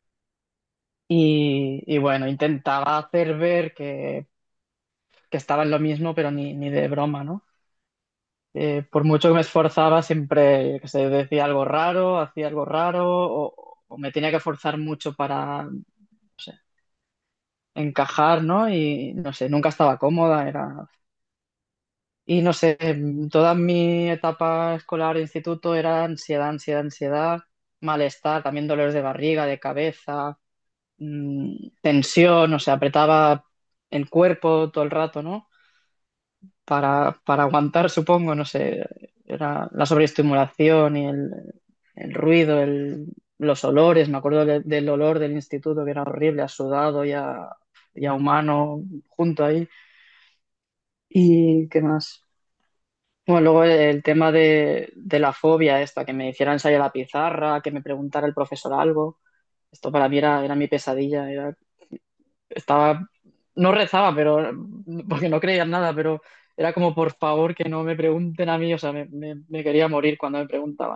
Y bueno, intentaba hacer ver que estaba en lo mismo, pero ni de broma, ¿no? Por mucho que me esforzaba, siempre, que se decía algo raro, hacía algo raro o me tenía que forzar mucho para, no sé, encajar, ¿no? Y no sé, nunca estaba cómoda, era. Y no sé, toda mi etapa escolar e instituto era ansiedad, ansiedad, ansiedad, malestar, también dolores de barriga, de cabeza, tensión, o sea, apretaba el cuerpo todo el rato, ¿no? Para aguantar, supongo, no sé. era la sobreestimulación y el ruido, los olores. Me acuerdo del olor del instituto que era horrible, a sudado y a humano junto ahí. ¿Y qué más? Bueno, luego el tema de la fobia esta, que me hiciera ensayar la pizarra, que me preguntara el profesor algo. Esto para mí era mi pesadilla. Estaba, no rezaba, pero porque no creía en nada, pero era como por favor que no me pregunten a mí, o sea, me quería morir cuando me preguntaban.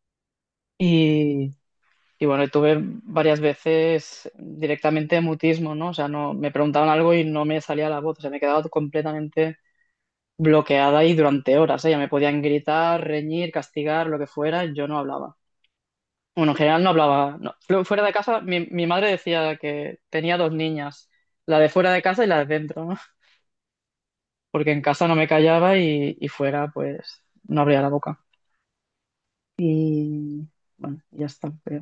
Y, y bueno, tuve varias veces directamente mutismo, ¿no? O sea, no, me preguntaban algo y no me salía la voz, o sea, me quedaba completamente bloqueada y durante horas, ¿eh? Ya me podían gritar, reñir, castigar, lo que fuera, yo no hablaba. Bueno, en general no hablaba. No. Fuera de casa, mi madre decía que tenía dos niñas, la de fuera de casa y la de dentro, ¿no? Porque en casa no me callaba y fuera, pues, no abría la boca. Y bueno, ya está, creo.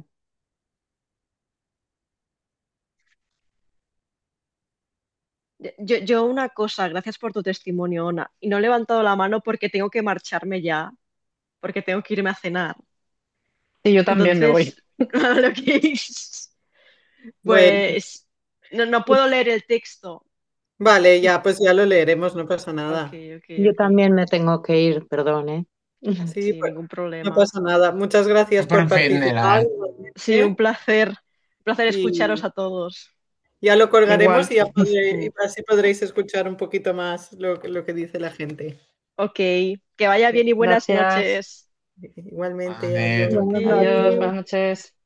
Yo una cosa, gracias por tu testimonio, Ona. Y no he levantado la mano porque tengo que marcharme ya, porque tengo que irme a cenar. Y yo también me voy. Entonces, lo que Bueno, pues no puedo leer el texto. vale, Y, ya, pues ya lo leeremos, no pasa ok, nada. ok, Yo ok. también me tengo que ir, perdón, ¿eh? Sí, Sí, pues ningún no problema. pasa nada. Muchas gracias por Por fin, participar Nela. Sí, un igualmente, placer. Un placer escucharos y a todos. ya lo colgaremos Igual. y ya Mm. y así podréis escuchar un poquito más lo que dice la gente. Ok, que vaya bien y buenas Gracias. noches. Igualmente, Vale. adiós. Buenas Adiós, noches. buenas noches.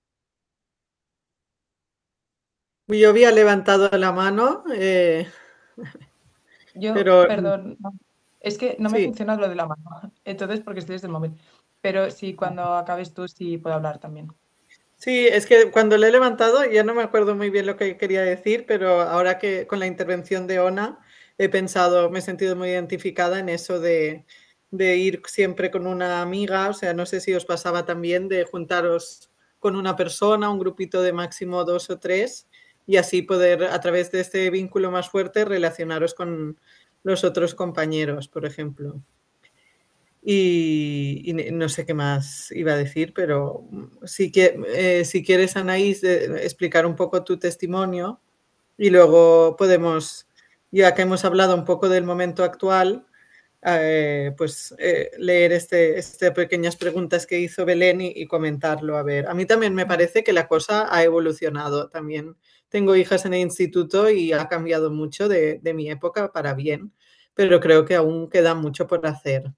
Yo había levantado la mano, Yo, pero perdón, no, es que no me sí. funciona lo de la mano, entonces porque estoy desde el móvil. Pero sí, cuando acabes tú, sí puedo hablar también. Sí, es que cuando lo he levantado ya no me acuerdo muy bien lo que quería decir, pero ahora que con la intervención de Ona he pensado, me he sentido muy identificada en eso de ir siempre con una amiga, o sea, no sé si os pasaba también de juntaros con una persona, un grupito de máximo dos o tres, y así poder, a través de este vínculo más fuerte, relacionaros con los otros compañeros, por ejemplo. Y no sé qué más iba a decir, pero si quieres, Anaís, explicar un poco tu testimonio y luego podemos, ya que hemos hablado un poco del momento actual, pues leer este pequeñas preguntas que hizo Belén y comentarlo. A ver, a mí también me parece que la cosa ha evolucionado también. Tengo hijas en el instituto y ha cambiado mucho de mi época para bien, pero creo que aún queda mucho por hacer.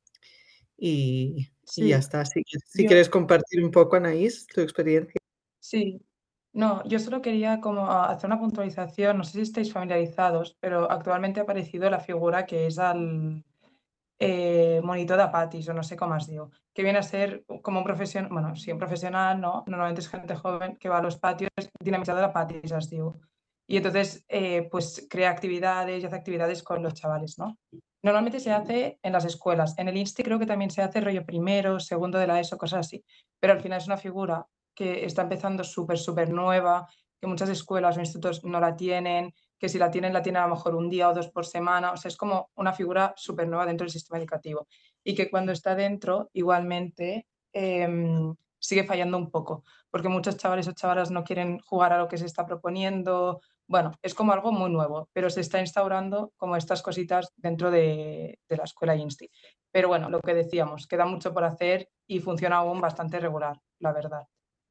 Y ya Sí, está. Si yo, quieres compartir un poco, Anaís, tu experiencia. sí. No, yo solo quería como hacer una puntualización, no sé si estáis familiarizados, pero actualmente ha aparecido la figura que es al monitor de apatis, o no sé cómo os digo, que viene a ser como un profesional, bueno, sí, un profesional, ¿no? Normalmente es gente joven que va a los patios dinamizando de apatis, os digo. Y entonces, pues crea actividades y hace actividades con los chavales, ¿no? Normalmente se hace en las escuelas. En el INSTI creo que también se hace rollo primero, segundo de la ESO, cosas así. Pero al final es una figura que está empezando súper, súper nueva, que muchas escuelas o institutos no la tienen, que si la tienen a lo mejor un día o dos por semana. O sea, es como una figura súper nueva dentro del sistema educativo. Y que cuando está dentro, igualmente, sigue fallando un poco, porque muchos chavales o chavalas no quieren jugar a lo que se está proponiendo. Bueno, es como algo muy nuevo, pero se está instaurando como estas cositas dentro de la escuela INSTI. Pero bueno, lo que decíamos, queda mucho por hacer y funciona aún bastante regular, la verdad.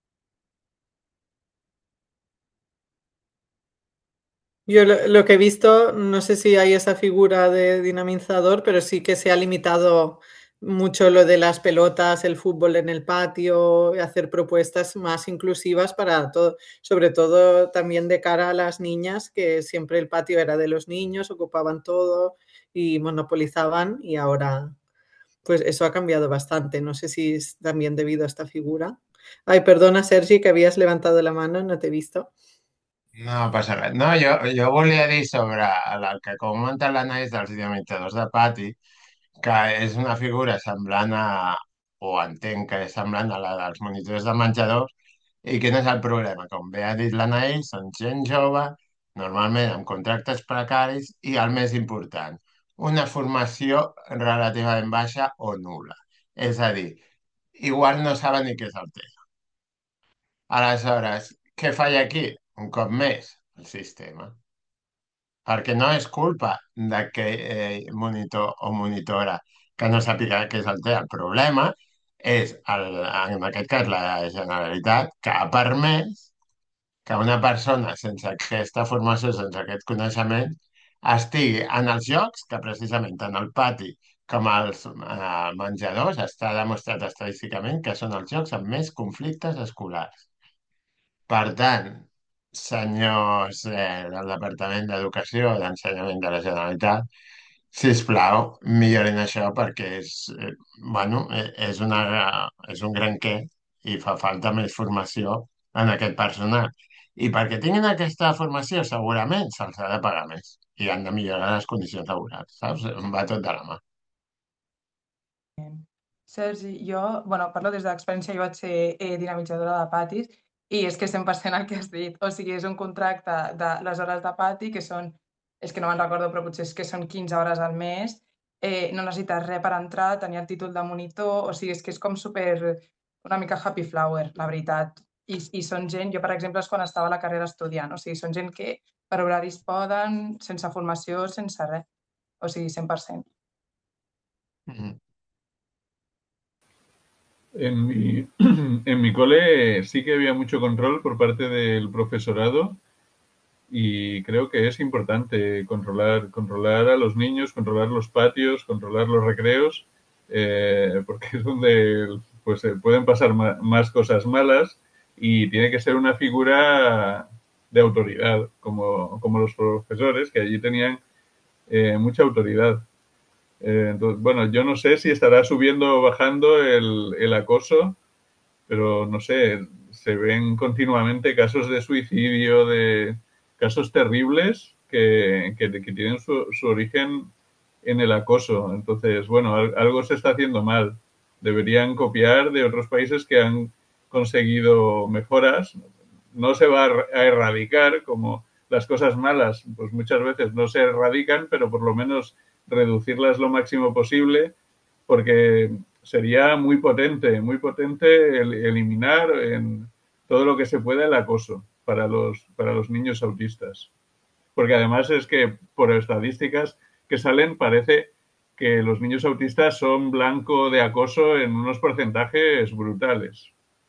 Yo lo que he visto, no sé si hay esa figura de dinamizador, pero sí que se ha limitado mucho lo de las pelotas, el fútbol en el patio, hacer propuestas más inclusivas para todo, sobre todo también de cara a las niñas, que siempre el patio era de los niños, ocupaban todo y monopolizaban, y ahora pues eso ha cambiado bastante. No sé si es también debido a esta figura. Ay, perdona, Sergi, que habías levantado la mano, no te he visto. No passa res. No, jo volia dir sobre el que comenta l'Anais dels dinamitzadors de pati, que és una figura semblant a, o entenc que és semblant a la dels monitors de menjador, i quin és el problema? Com bé ha dit l'Anaïs, són gent jove, normalment amb contractes precaris, i el més important, una formació relativament baixa o nul·la. És a dir, igual no saben ni què és el TEA. Aleshores, què falla aquí? Un cop més, el sistema. Perquè no és culpa d'aquell monitor o monitora que no sàpiga què és el TEA. El problema és, en aquest cas, la Generalitat, que ha permès que una persona sense aquesta formació, sense aquest coneixement, estigui en els jocs, que precisament tant el pati com els menjadors està demostrat estadísticament que són els jocs amb més conflictes escolars. Per tant, senyors del Departament d'Educació o d'Ensenyament de la Generalitat, si us plau, millorin això perquè bueno, és un gran què i fa falta més formació en aquest personal. I perquè tinguin aquesta formació, segurament se'ls ha de pagar més i han de millorar les condicions laborals, saps? Va tot de la mà. Sergi, jo, bueno, parlo des de l'experiència, jo vaig ser dinamitzadora de patis i és que 100% el que has dit, o sigui, és un contracte de les hores de pati que són, és que no me'n recordo, però potser és que són 15 hores al mes, no necessites res per entrar, tenir el títol de monitor, o sigui, és que és com super, una mica happy flower, la veritat. I són gent, jo per exemple és quan estava a la carrera estudiant, o sigui, són gent que per horaris poden, sense formació, sense res, o sigui, 100%. Mm. En mi cole sí que había mucho control por parte del profesorado y creo que es importante controlar a los niños, controlar los patios, controlar los recreos, porque es donde pues, pueden pasar más cosas malas y tiene que ser una figura de autoridad, como los profesores, que allí tenían mucha autoridad. Entonces, bueno, yo no sé si estará subiendo o bajando el acoso, pero no sé, se ven continuamente casos de suicidio, de casos terribles que tienen su origen en el acoso. Entonces, bueno, algo se está haciendo mal. Deberían copiar de otros países que han conseguido mejoras. No se va a erradicar como las cosas malas, pues muchas veces no se erradican, pero por lo menos reducirlas lo máximo posible, porque sería muy potente eliminar en todo lo que se pueda el acoso para los niños autistas. Porque además es que por estadísticas que salen parece que los niños autistas son blanco de acoso en unos porcentajes brutales.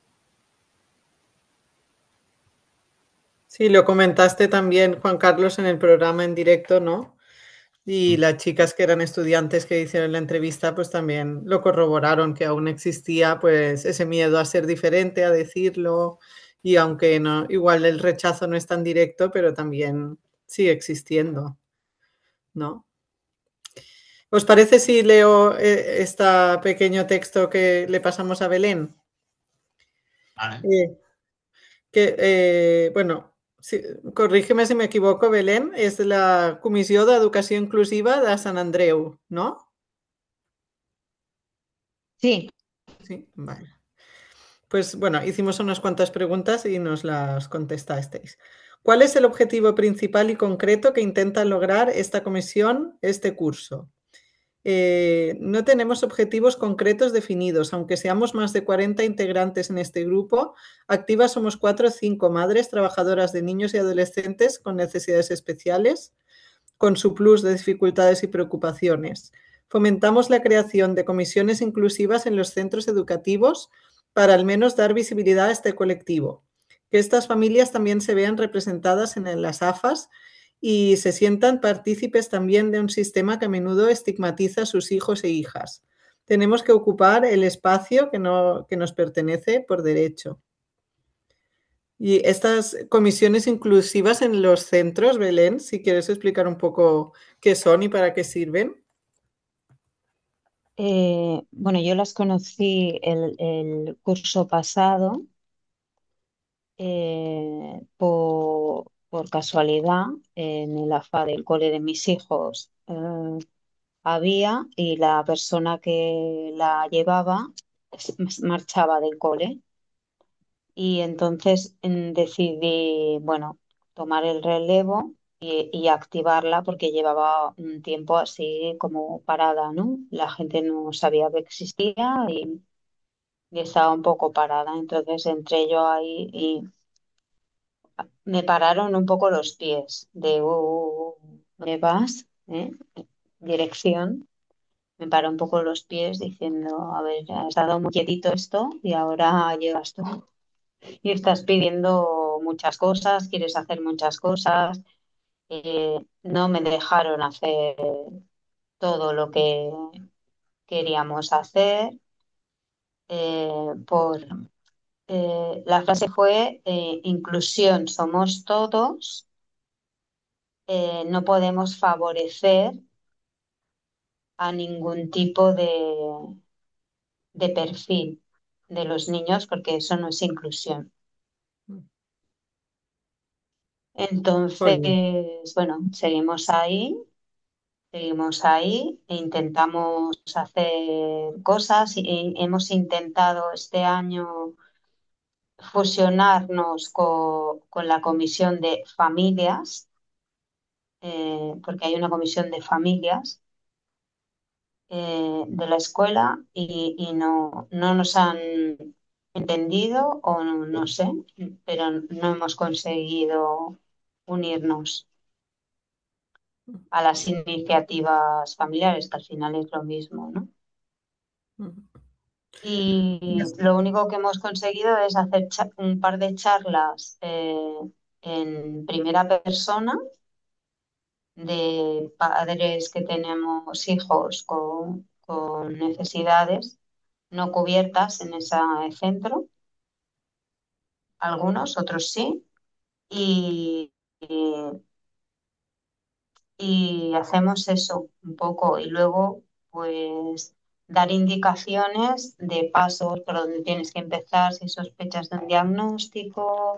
Sí, lo comentaste también, Juan Carlos, en el programa en directo, ¿no? Y las chicas que eran estudiantes que hicieron la entrevista, pues también lo corroboraron, que aún existía pues ese miedo a ser diferente, a decirlo, y aunque no, igual el rechazo no es tan directo, pero también sigue existiendo, ¿no? ¿Os parece si leo este pequeño texto que le pasamos a Belén? Vale. Bueno, sí, corrígeme si me equivoco, Belén, és la Comissió d'Educació Inclusiva de Sant Andreu, ¿no? Sí, Sí, vale. Pues bueno, hicimos unas cuantas preguntas y nos las contestasteis. ¿Cuál es el objetivo principal y concreto que intenta lograr esta comisión este curso? No tenemos objetivos concretos definidos, aunque seamos más de 40 integrantes en este grupo. Activas somos 4 o 5 madres trabajadoras de niños y adolescentes con necesidades especiales, con su plus de dificultades y preocupaciones. Fomentamos la creación de comisiones inclusivas en los centros educativos para al menos dar visibilidad a este colectivo. Que estas familias también se vean representadas en las AFAS y se sientan partícipes también de un sistema que a menudo estigmatiza a sus hijos e hijas. Tenemos que ocupar el espacio que nos pertenece por derecho. Y estas comisiones inclusivas en los centros, Belén, si quieres explicar un poco qué son y para qué sirven. bueno, yo las conocí el curso pasado por casualidad en el AFA del cole de mis hijos. Había y la persona que la llevaba marchaba del cole y entonces decidí, bueno, tomar el relevo y activarla porque llevaba un tiempo así como parada, ¿no? La gente no sabía que existía y estaba un poco parada. Entonces entré yo ahí y me pararon un poco los pies de, ¿dónde vas? ¿Eh? Dirección. Me paró un poco los pies diciendo, a ver, ya ha estado muy quietito esto y ahora llegas tú y estás pidiendo muchas cosas, quieres hacer muchas cosas. No me dejaron hacer todo lo que queríamos hacer. La frase fue, inclusión somos todos, no podemos favorecer a ningún tipo de perfil de los niños porque eso no es inclusión. Jolín. Entonces, bueno, seguimos ahí e intentamos hacer cosas y hemos intentado este año fusionarnos con la comisión de familias, porque hay una comisión de familias de la escuela y no nos han entendido o no sé, pero no hemos conseguido unirnos a las iniciativas familiares, que al final es lo mismo, ¿no? Y lo único que hemos conseguido es hacer un par de charlas en primera persona de padres que tenemos hijos con necesidades no cubiertas en ese centro, algunos, otros sí, y, y- y hacemos eso un poco y luego pues dar indicaciones de pasos por donde tienes que empezar si sospechas de un diagnóstico,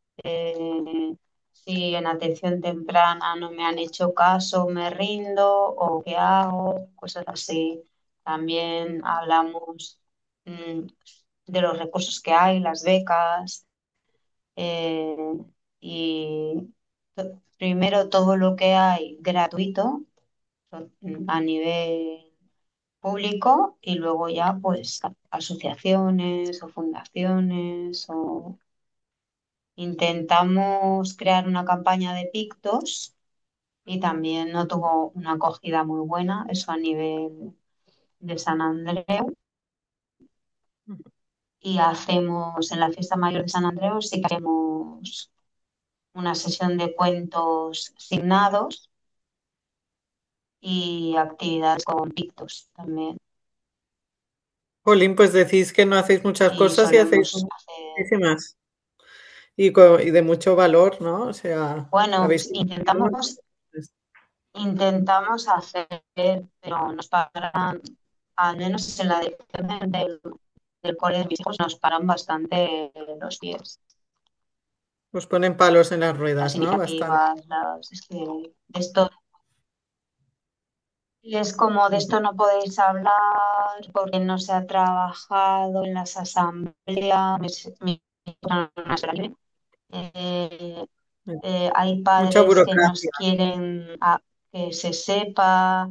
si en atención temprana no me han hecho caso, me rindo o qué hago, cosas así. También hablamos mm, de los recursos que hay, las becas, eh, y primero todo lo que hay gratuito a nivel público y luego ya pues asociaciones o fundaciones o intentamos crear una campaña de pictos y también no tuvo una acogida muy buena, eso a nivel de San Andreu. Y hacemos en la fiesta mayor de San Andreu, sí que hacemos una sesión de cuentos signados y actividades con pictos también. Jolín, pues decís que no hacéis muchas Y cosas y hacéis solemos hacer, muchísimas. Y de mucho valor, ¿no? O sea, bueno, habéis conseguido un montón de cosas. intentamos hacer, pero nos paran, al menos en la dirección del cole de mis hijos, nos paran bastante los pies. Os ponen palos en las Las ruedas, ¿no? Bastante. iniciativas, es que de esto, y es como de esto no podéis hablar porque no se ha trabajado en las asambleas. Eh, Hay Mucha padres que nos burocracia. quieren que se sepa.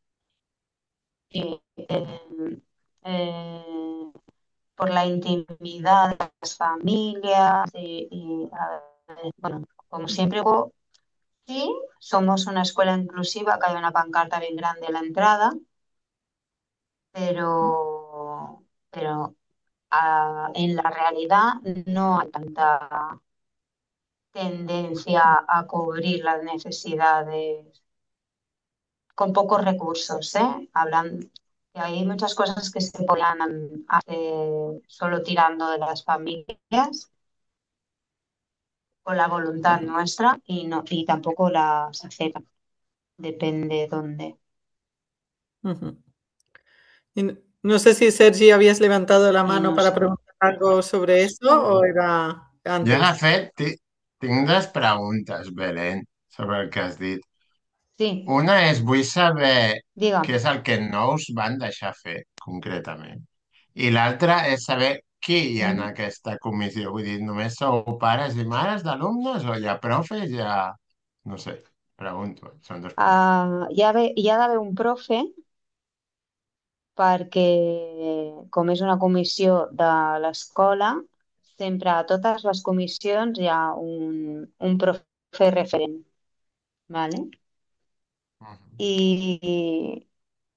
eh, eh, por la intimidad de las familias bueno, como siempre digo, sí, somos una escuela inclusiva, que hay una pancarta bien grande en la entrada, pero en la realidad no hay tanta tendencia a cubrir las necesidades con pocos recursos, ¿eh? Hablan, que hay muchas cosas que se podían hacer solo tirando de las familias con la voluntad nuestra y no y tampoco las aceptan, depende dónde. Ujú. Y no sé si Sergi habías levantado la Y mano no para sé. preguntar algo sobre eso o era Jo, de antes. fet, tinc dues preguntes, Belén, sobre el que has dit. Sí, Una és, vull saber diga. què és el que no us van deixar fer, concretament. I l'altra és saber qui hi ha en Mm. aquesta comissió. Vull dir, només sou pares i mares d'alumnes o hi ha profes, hi ha... No sé. Pregunto, són dues preguntes. Hi ha d'haver un profe perquè, com és una comissió de l'escola, sempre a totes les comissions hi ha un profe referent, ¿vale? Mhm. I,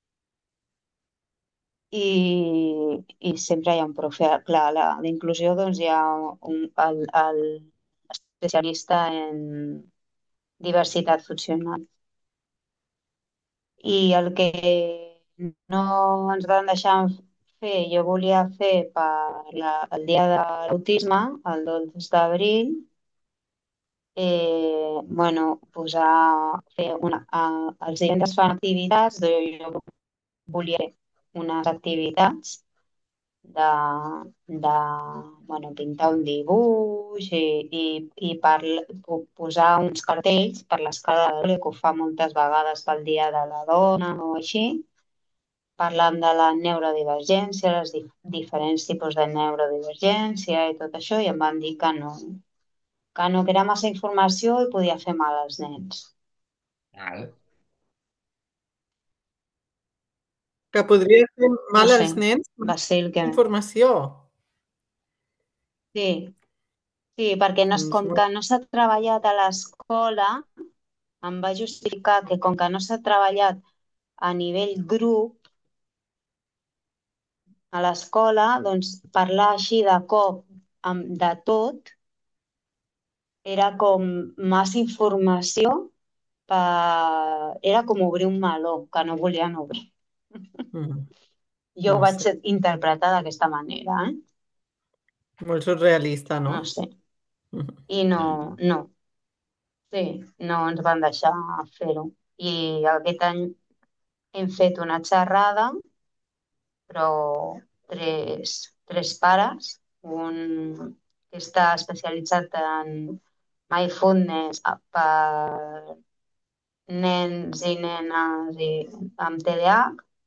i sempre hi ha un profe. Clar, l'inclusió, doncs hi ha el especialista en diversitat funcional. I el que no ens van deixar fer, jo volia fer per el dia de l'autisme, el 2 d'abril, bueno, fer els divendres fan activitats, jo volia fer unes activitats de, de bueno, pintar un dibuix i posar uns cartells per l'escala de l'Ole, que ho fa moltes vegades pel Dia de la Dona o així, parlant de la neurodivergència, diferents tipus de neurodivergència i tot això, i em van dir que no, que era massa informació i podia fer mal als nens. Val. Que podria fer No mal sé, als nens va ser el que... informació. Sí, sí, perquè Doncs com molt... que no s'ha treballat a l'escola, em va justificar que com que no s'ha treballat a nivell grup a l'escola, doncs parlar així de cop de tot era com massa informació, era com obrir un meló que no volien obrir. Jo ho No vaig sé, interpretar d'aquesta manera, eh? molt surrealista, no? No sé. I no, sí, no ens van deixar fer-ho. I aquest any hem fet una xerrada, però tres pares, un que està especialitzat en mindfulness per nens i nenes amb TDAH,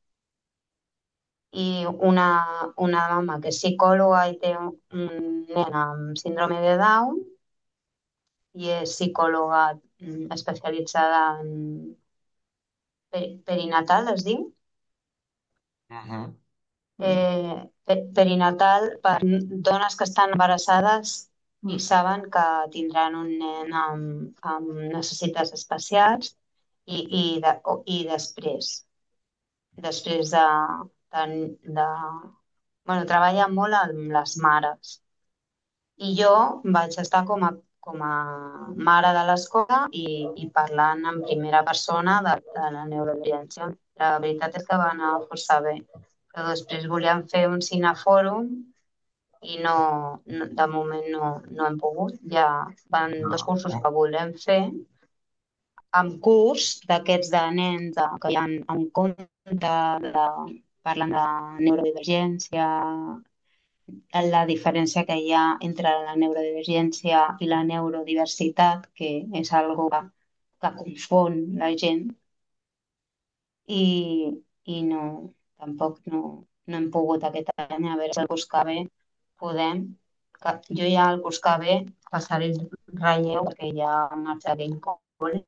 i una mama que és psicòloga i té un nen amb síndrome de Down i és psicòloga especialitzada en perinatal, es diu? Mhm. Perinatal per dones que estan embarassades i saben que tindran un nen amb necessitats especials i després de, de bueno, treballa molt amb les mares. I jo vaig estar com a mare de l'escola i parlant en primera persona de la neurodivergència. La veritat és que va anar força bé. Però després volíem fer un cinefòrum i de moment no hem pogut. Ja van dos cursos que volem fer amb curs d'aquests de nens que hi ha en compte parlant de neurodivergència, la diferència que hi ha entre la neurodivergència i la neurodiversitat, que és algo que confon la gent, i, i tampoc no hem pogut aquest any, a veure si el curs que ve podem. Jo ja el curs que ve passaré el relleu perquè ja marxa aquell col·le.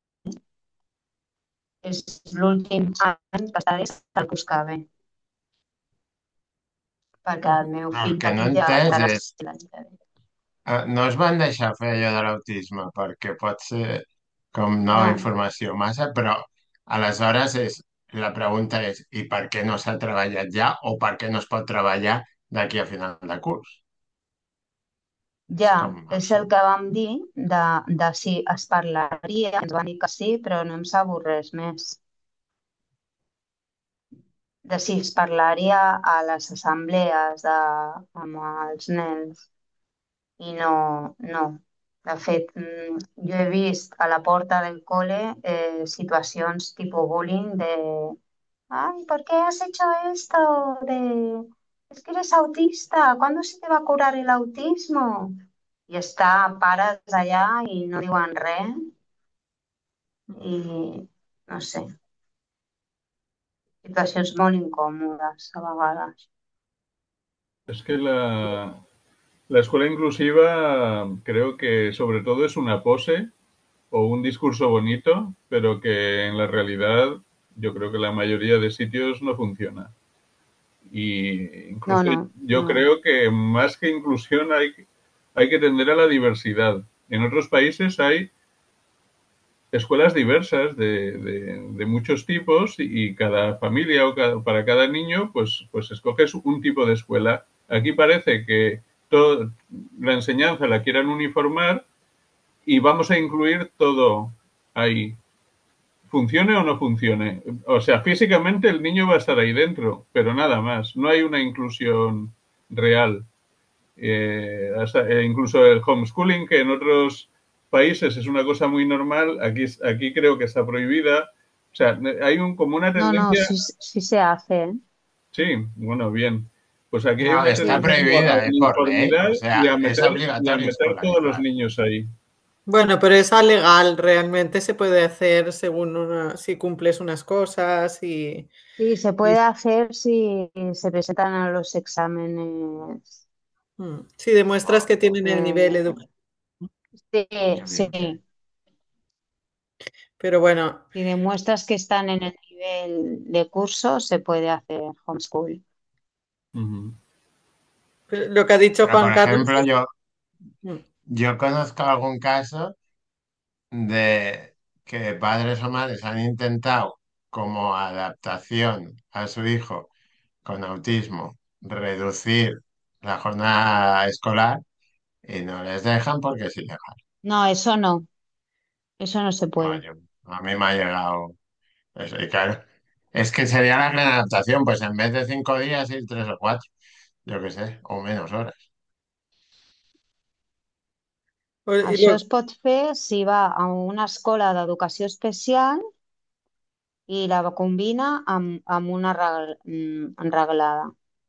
És l'últim any que estaré el curs que ve, perquè el meu El fill que no he petit ja entès entrarà és, l'any que ve. no es van deixar fer allò de l'autisme perquè pot ser com nova No, informació massa, però aleshores la pregunta és, i per què no s'ha treballat ja o per què no es pot treballar d'aquí a final de curs? És ja, com és el absurd. que vam dir de si es parlaria, ens van dir que sí, però no hem sabut res més. De si es parlaria a les assemblees amb els nens i no. De fet, jo he vist a la porta del cole situacions tipo bullying ay, ¿por qué has hecho esto? Es que eres autista, ¿cuándo se te va a curar el autismo? I està pares allà i no diuen res i no sé, situacions molt incòmodes a vegades. Es que la escuela inclusiva creo que sobre todo es una pose o un discurso bonito, pero que en la realidad yo creo que la mayoría de sitios no funciona. Y No, incluso no, yo no. creo que más que inclusión hay que tender a la diversidad. En otros países hay escuelas diversas de muchos tipos y cada familia para cada niño pues escoges un tipo de escuela. Aquí parece que la enseñanza la quieran uniformar y vamos a incluir todo ahí. Funcione o no funcione. O sea, físicamente el niño va a estar ahí dentro, pero nada más. No hay una inclusión real. Incluso el homeschooling, que en otros países es una cosa muy normal, aquí creo que está prohibida. O sea, hay como una No, no, tendencia. sí, sí se hace, ¿eh? Sí, bueno, bien. Pues aquí hay No, una está Sí. tendencia como a la prohibida, por ley. uniformidad O sea, es y a obligatorio meter todos los escolarizar. niños ahí. Bueno, pero es legal, realmente se puede hacer según si cumples unas cosas Sí, se y puede hacer si se presentan a los exámenes. si demuestras que tienen el nivel eh, educativo. sí, Qué bien, qué sí. bien. Pero bueno, Si demuestras que están en el nivel de curso, se puede hacer homeschool. Ujú. lo que ha dicho Pero, Juan por Carlos ejemplo, es... Mm, yo conozco algún caso de que padres o madres han intentado, como adaptación a su hijo con autismo, reducir la jornada escolar y no les dejan porque es ilegal. No, eso no se puede. Bueno, a mí me ha llegado eso. Y claro, es que sería la gran adaptación, pues en vez de 5 días, ir 3 o 4, yo qué sé, o menos horas. y Això es pot fer si va a una escola d'educació especial i la combina amb una reglada.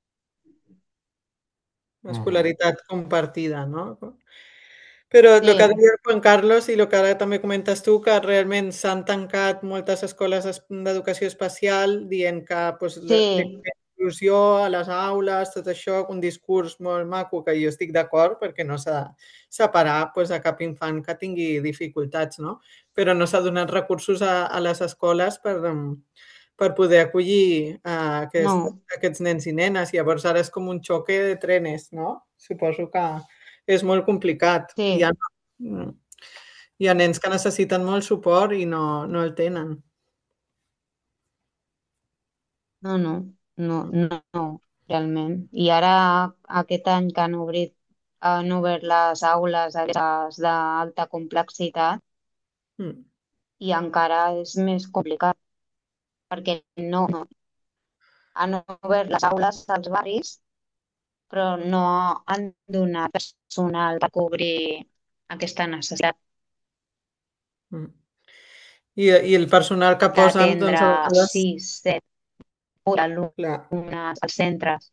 la Ujú. escolaridad compartida, no? Però el que Sí, deia el Juan Carlos i el que ara també comentes tu, que realment s'han tancat moltes escoles d'educació especial dient que pues, la sí, inclusió a les aules, tot això, un discurs molt maco, que jo estic d'acord, perquè no s'ha de separar pues, a cap infant que tingui dificultats, no? Però no s'ha donat recursos a les escoles per poder acollir no, aquests nens i nenes. Llavors ara és com un xoque de trenes, no? Suposo que és molt complicat. sí, Mm, hi ha nens que necessiten molt suport i no el tenen. no, realment. I ara, aquest any que han obert les aules aquestes d'alta complexitat Mm, i encara és més complicat perquè no han obert les aules als barris però no han donat personal per cobrir aquesta necessitat mm. I el personal que posen, d'atendre doncs, a vegades, 6, 7, 8 clar. alumnes als centres.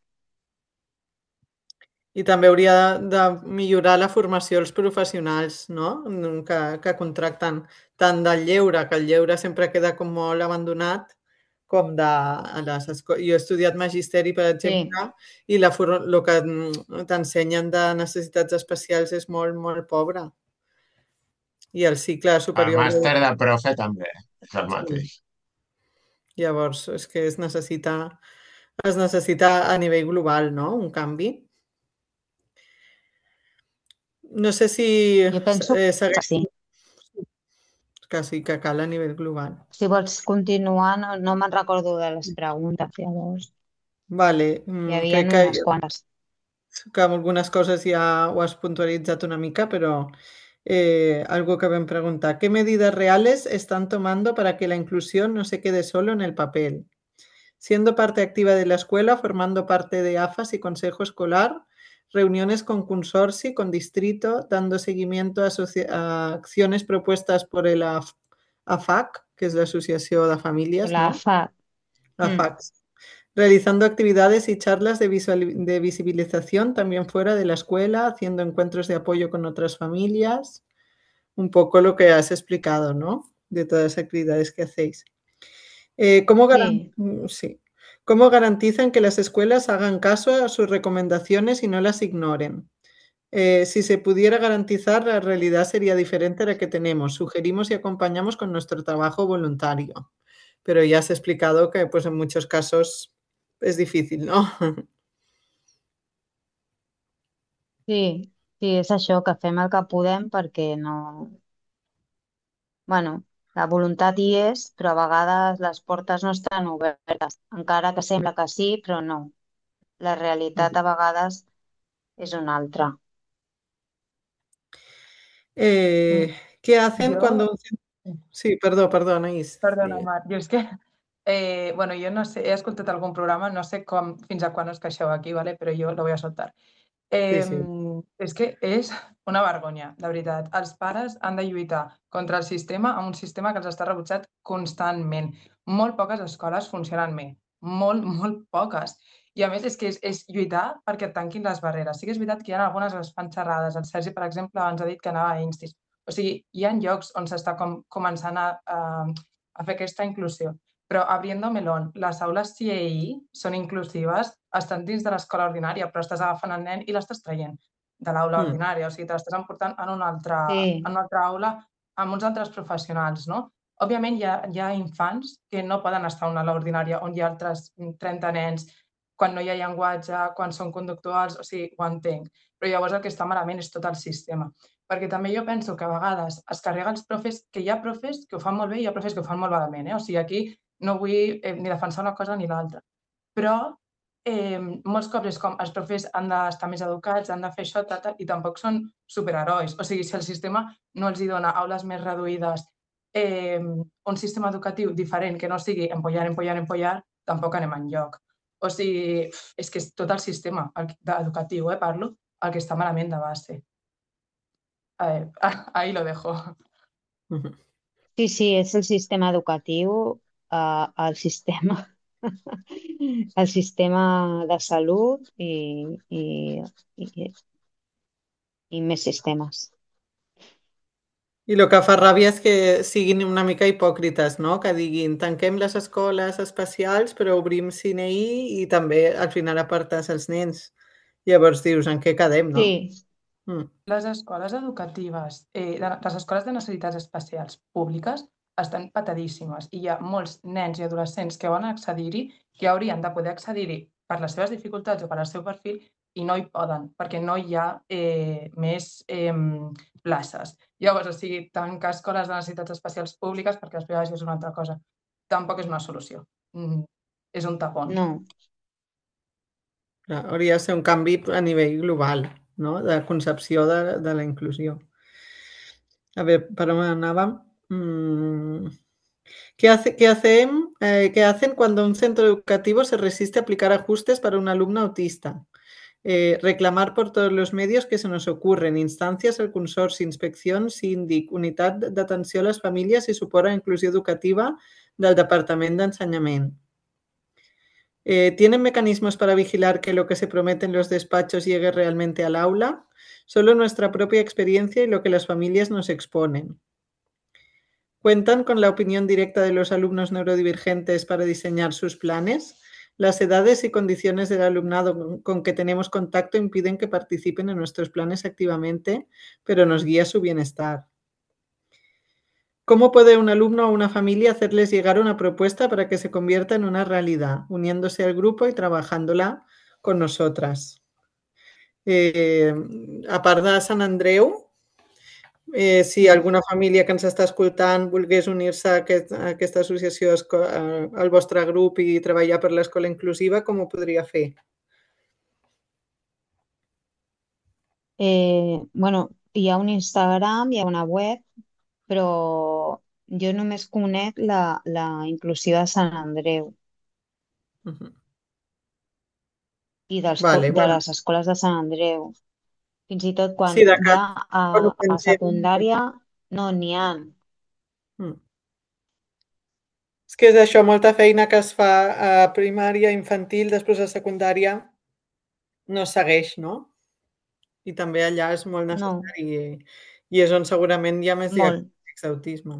I també hauria de millorar la formació als professionals, no? Que contracten tant del lleure, que el lleure sempre queda com molt abandonat, com de a les escoles. Jo he estudiat magisteri, per Sí, exemple, i el que t'ensenyen de necessitats especials és molt, molt pobre. I el cicle El superior màster de profe també, és el sí. mateix. Llavors, és que es necessita a nivell global, no? Un canvi. No sé si jo penso que segueix sí. que sí que cal a nivell global. Si vols continuar, no me'n recordo de les preguntes, llavors. Vale, Hi havia crec unes quantes. que amb algunes coses ja ho has puntualitzat una mica, però algo que vam preguntar. ¿Qué medidas reales están tomando para que la inclusión no se quede solo en el papel? Siendo parte activa de la escuela, formando parte de AFAS y consejo escolar, reuniones con consorci, con distrito, dando seguimiento a acciones propuestas por el AFAC, que es la Asociación de Familias, La ¿no? FA. AFAC. Realizando actividades y charlas de visibilización también fuera de la escuela, haciendo encuentros de apoyo con otras familias, un poco lo que has explicado, ¿no? De todas las actividades que hacéis. Sí, Sí. ¿Cómo garantizan que las escuelas hagan caso a sus recomendaciones y no las ignoren? Si se pudiera garantizar, la realidad sería diferente a la que tenemos. Sugerimos y acompañamos con nuestro trabajo voluntario. Pero ya has explicado que pues, en muchos casos es difícil, ¿no? Sí, sí, és això, que fem el que podem perquè no... Bueno, la voluntat hi és, però a vegades les portes no estan obertes. Encara que sembla que sí, però no. La realitat a vegades és una altra. ¿Qué hacen cuando... Jo, Sí, perdó, Anaïs. perdona, Mar, jo és que, bueno, jo no sé, he escoltat algun programa, no sé fins a quan us queixeu aquí, ¿vale? Però jo lo voy a soltar. Sí. És que és una vergonya, de veritat. Els pares han de lluitar contra el sistema amb un sistema que els està rebutjat constantment. Molt poques escoles funcionen bé, molt poques. I a més és que és lluitar perquè et tanquin les barreres. Sí que és veritat que hi ha algunes que es fan xerrades. El Sergi, per exemple, abans ha dit que anava a Instis. O sigui, hi ha llocs on s'està començant a fer aquesta inclusió. Però abriendo melón, les aules CIEI són inclusives, estan dins de l'escola ordinària, però estàs agafant el nen i l'estàs traient de l'aula ordinària, o sigui, te l'estàs emportant en una altra aula amb uns altres professionals, no? Òbviament hi ha infants que no poden estar en una aula ordinària on hi ha altres 30 nens, quan no hi ha llenguatge, quan són conductuals, o sigui, ho entenc. Però llavors el que està malament és tot el sistema. Perquè també jo penso que a vegades es carrega els profes, que hi ha profes que ho fan molt bé i hi ha profes que ho fan molt malament, O sigui, aquí no vull ni defensar una cosa ni l'altra. Però molts cops és com els profes han d'estar més educats, han de fer això, i tampoc són superherois. O sigui, si el sistema no els hi dona aules més reduïdes, un sistema educatiu diferent que no sigui empollar, tampoc anem enlloc. O sigui, és que és tot el sistema educatiu, parlo, el que està malament de base. Ahí lo dejo. Sí, és el sistema educatiu, el sistema, el sistema de salut i més sistemes. I el que fa ràbia és que siguin una mica hipòcrites, no? Que diguin, tanquem les escoles especials però obrim CineI i també al final apartes els nens. Llavors dius, en què quedem, no? Sí, Les escoles educatives, les escoles de necessitats especials públiques estan petadíssimes i hi ha molts nens i adolescents que volen accedir-hi, que haurien de poder accedir-hi per les seves dificultats o per al seu perfil i no hi poden perquè no hi ha més places. Llavors, o sigui, tancar escoles de necessitats especials públiques perquè les privades és una altra cosa. Tampoc és una solució. És un tapón. no. Clar, hauria de ser un canvi a nivell global, no? De concepció de la inclusió. A ver, per on anàvem? ¿Qué hacen cuando un centro educativo se resiste a aplicar ajustes para un alumno autista? Reclamar por todos los medios que se nos ocurren, instancias al consorci, inspecció, síndic, unitat d'atenció a les famílies i suport a la inclusió educativa del Departament d'Ensenyament. ¿Tienen mecanismos para vigilar que lo que se promete en los despachos llegue realmente al aula? Solo nuestra propia experiencia y lo que las familias nos exponen. ¿Cuentan con la opinión directa de los alumnos neurodivergentes para diseñar sus planes? Las edades y condiciones del alumnado con que tenemos contacto impiden que participen en nuestros planes activamente, pero nos guía su bienestar. ¿Cómo puede un alumno o una familia hacerles llegar una propuesta para que se convierta en una realidad, uniéndose al grupo y trabajándola con nosotras? A part de Sant Andreu, si alguna família que ens està escoltant volgués unir-se a aquesta associació, al vostre grup i treballar per l'escola inclusiva, com ho podria fer? Bueno, hi ha un Instagram, hi ha una web, però jo només conec la inclusiva de Sant Andreu i de les escoles de Sant Andreu. Fins i tot quan Sí, de ja quan ho a pengem. secundària no n'hi ha. És que és això, molta feina que es fa a primària, infantil, després a secundària, no segueix, no? I també allà és molt necessari i és on segurament hi ha més diagnòstics d'autisme.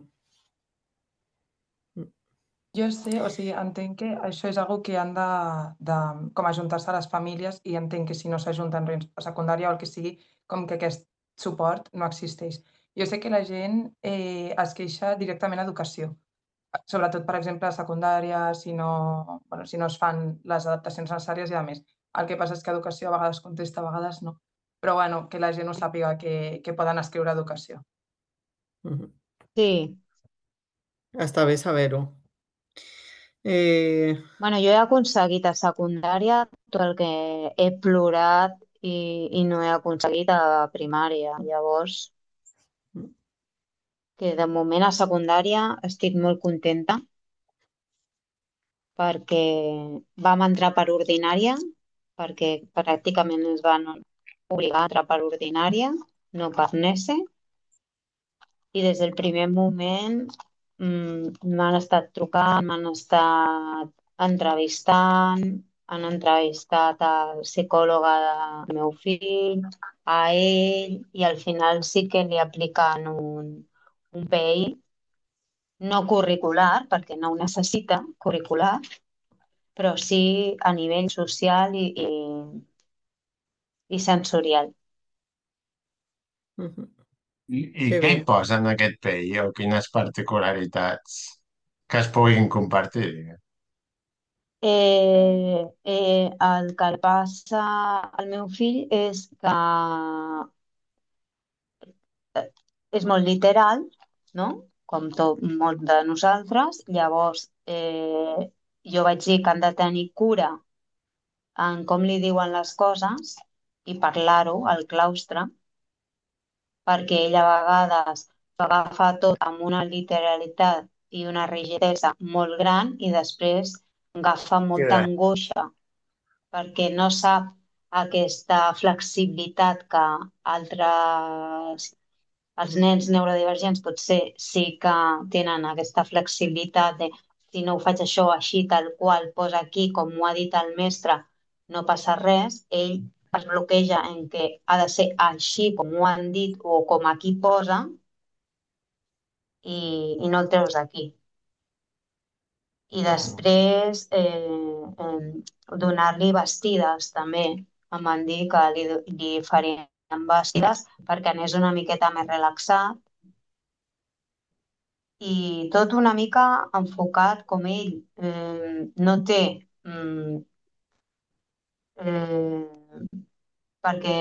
Jo sé, o sigui, entenc que això és algo que han de com ajuntar-se a les famílies i entenc que si no s'ajunten a secundària o el que sigui, com que aquest suport no existeix. Jo sé que la gent es queixa directament a educació, sobretot, per exemple, a secundària, si no es fan les adaptacions necessàries i a més. El que passa és que educació a vegades contesta, a vegades no. Però bueno, que la gent ho sàpiga, que poden escriure educació. Sí, Està bé saber-ho. Eh, bueno, jo he aconseguit a secundària tot el que he plorat i no he aconseguit a primària. Llavors, que de moment a secundària estic molt contenta perquè vam entrar per ordinària, perquè pràcticament ens van obligar a entrar per ordinària, no per NESE, i des del primer moment m'han estat trucant, m'han estat entrevistant, han entrevistat al psicòloga del meu fill, a ell, i al final sí que li apliquen un PI, no curricular, perquè no ho necessita, curricular, però sí a nivell social i sensorial. I que què bé. hi posa en aquest PI o quines particularitats que es puguin compartir? El que li passa al meu fill és que és molt literal, no? Com tot molt de nosaltres. Llavors, jo vaig dir que han de tenir cura en com li diuen les coses i parlar-ho al claustre, perquè ell a vegades agafa tot amb una literalitat i una rigidesa molt gran i després agafa molta Que angoixa perquè no sap aquesta flexibilitat que altres, els nens neurodivergents potser sí que tenen aquesta flexibilitat de si no ho faig això així tal qual posa aquí com m'ho ha dit el mestre, no passa res, ell es bloqueja en que ha de ser així com ho han dit o com aquí posa i no el treus d'aquí. I després donar-li vestides també. Em van dir que li farien vestides perquè anés una miqueta més relaxat i tot una mica enfocat com ell no té eh, perquè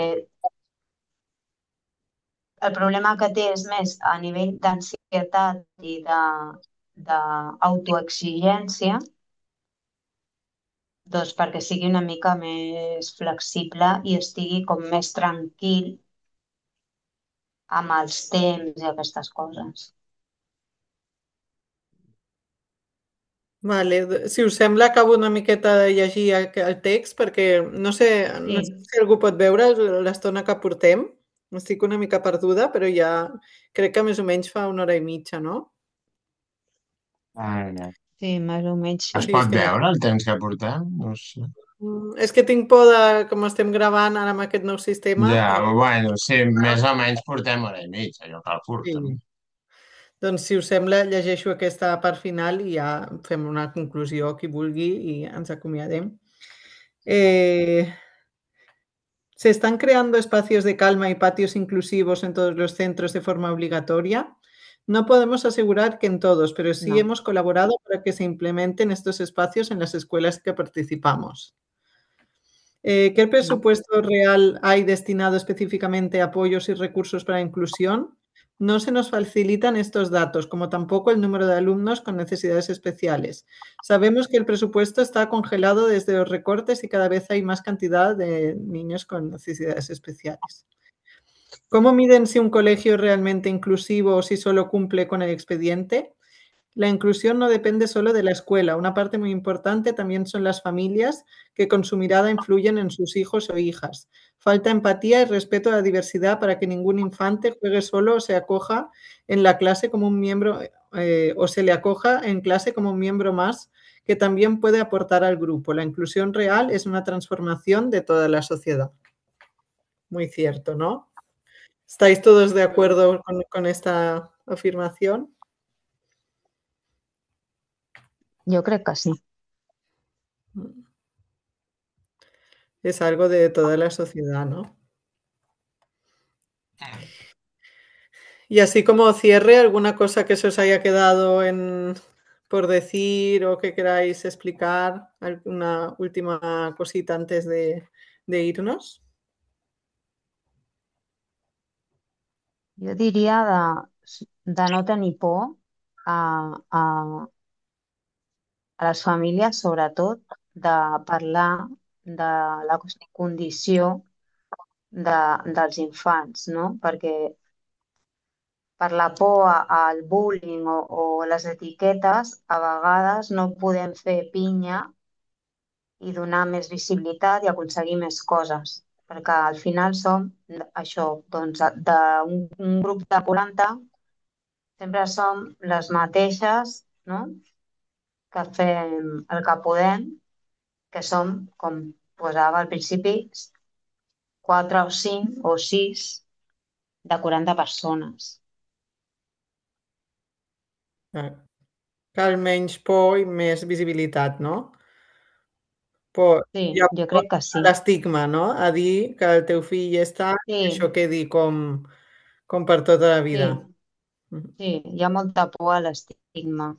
el problema que té és més a nivell d'ansietat i d'autoexigència, doncs perquè sigui una mica més flexible i estigui com més tranquil amb els temps i aquestes coses. Vale, si us sembla, acabo una miqueta de llegir el text perquè no sé Sí. si algú pot veure l'estona que portem. Estic una mica perduda, però ja crec que més o menys fa una hora i mitja, no? Sí, més o menys Es sí. Sí, és pot que veure el temps que portem? No sé. és que tinc por de, com estem gravant ara amb aquest nou sistema, Ja, bueno, sí, més o menys portem hora i mitja, jo calculo sí. també. Doncs, si us sembla, llegeixo aquesta part final i ja fem una conclusió, qui vulgui, i ens acomiadem. ¿Se están creando espacios de calma y patios inclusivos en todos los centros de forma obligatoria? No podemos asegurar que en todos, pero sí No. hemos colaborado para que se implementen estos espacios en las escuelas que participamos. ¿Qué presupuesto real hay destinado específicamente a apoyos y recursos para la inclusión? No se nos facilitan estos datos, como tampoco el número de alumnos con necesidades especiales. Sabemos que el presupuesto está congelado desde los recortes y cada vez hay más cantidad de niños con necesidades especiales. ¿Cómo miden si un colegio es realmente inclusivo o si solo cumple con el expediente? La inclusión no depende solo de la escuela. Una parte muy importante también son las familias que con su mirada influyen en sus hijos o hijas. Falta empatía y respeto a la diversidad para que ningún infante juegue solo o se acoja en la clase como un miembro o se le acoja en clase como un miembro más que también puede aportar al grupo. La inclusión real es una transformación de toda la sociedad. Muy cierto, ¿no? ¿Estáis todos de acuerdo con esta afirmación? Jo crec que sí. Es algo de toda la sociedad, ¿no? Y así como cierre, ¿alguna cosa que se os haya quedado por decir o que queráis explicar? ¿Alguna última cosita antes de irnos? Jo diria de no tenir por a les famílies, sobretot, de parlar de la condició dels infants, no? Perquè per la por al bullying o les etiquetes, a vegades no podem fer pinya i donar més visibilitat i aconseguir més coses. Perquè al final som això, doncs, d'un grup de 40, sempre som les mateixes, no? Que fem el que podem, que som, com posava al principi, 4 o 5 o 6 de 40 persones. Cal menys por i més visibilitat, no? Por, Sí, hi ha jo por crec que a sí. l'estigma, no? A dir que el teu fill està, que Sí, això quedi com per tota la vida. sí, sí, hi ha molta por a l'estigma.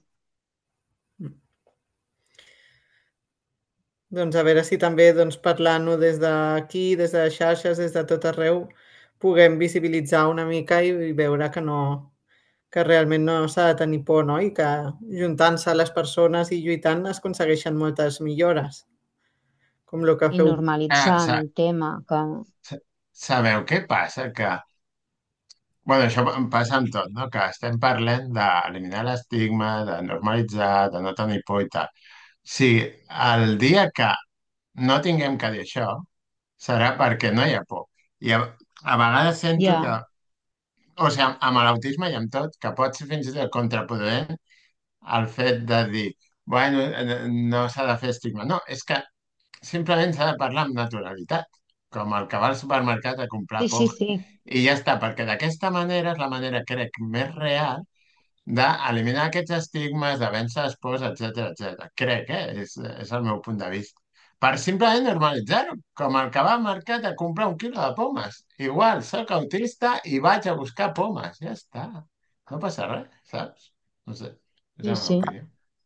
Doncs a veure si també doncs, parlant-ho des d'aquí, des de les xarxes, des de tot arreu, puguem visibilitzar una mica i veure que realment no s'ha de tenir por, no? I que juntant-se les persones i lluitant es aconsegueixen moltes millores, com el que I feu. normalitzant el tema, que Sabeu què passa? Que, bueno, això em passa amb tot, no? Que estem parlant d'eliminar l'estigma, de normalitzar, de no tenir por i tal. Si el dia que no tinguem que dir això, serà perquè no hi ha por. I a vegades sento ja, que, o sigui, amb l'autisme i amb tot, que pot ser fins i tot contraproduent el fet de dir, bueno, no s'ha de fer estigma. No, és que simplement s'ha de parlar amb naturalitat, com el que va al supermercat a comprar sí, sí, pomes. sí, I ja està, perquè d'aquesta manera és la manera, crec, més real d'eliminar aquests estigmes, de vèncer les pors, etc. Crec, és el meu punt de vista. Per simplement normalitzar-ho, com el que va al mercat a comprar un quilo de pomes. Igual, soc autista i vaig a buscar pomes. Ja està. No passa res, saps? No sé, és sí, la meva sí. opinió.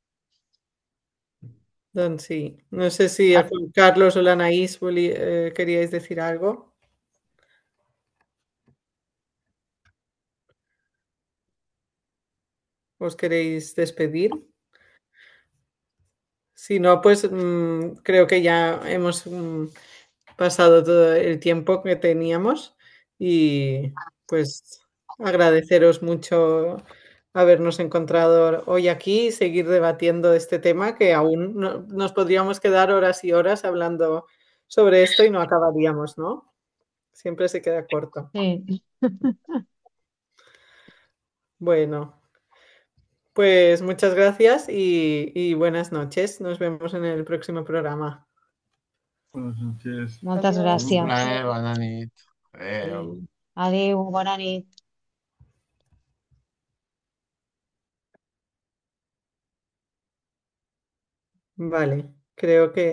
Doncs sí. No sé si a Ah, Juan Carlos o la Anaís queríais decir algo. ¿Os queréis despedir? Si no, pues creo que ya hemos pasado todo el tiempo que teníamos y pues agradeceros mucho habernos encontrado hoy aquí y seguir debatiendo este tema que aún nos podríamos quedar horas y horas hablando sobre esto y no acabaríamos, ¿no? Siempre se queda corto. sí. Bueno, pues muchas gracias y buenas noches. Nos vemos en el próximo programa. Buenas noches. Moltes Adiós. Un gràcies. plaer, bona nit. Adéu. Adéu. Adéu, bona nit. Vale, creo que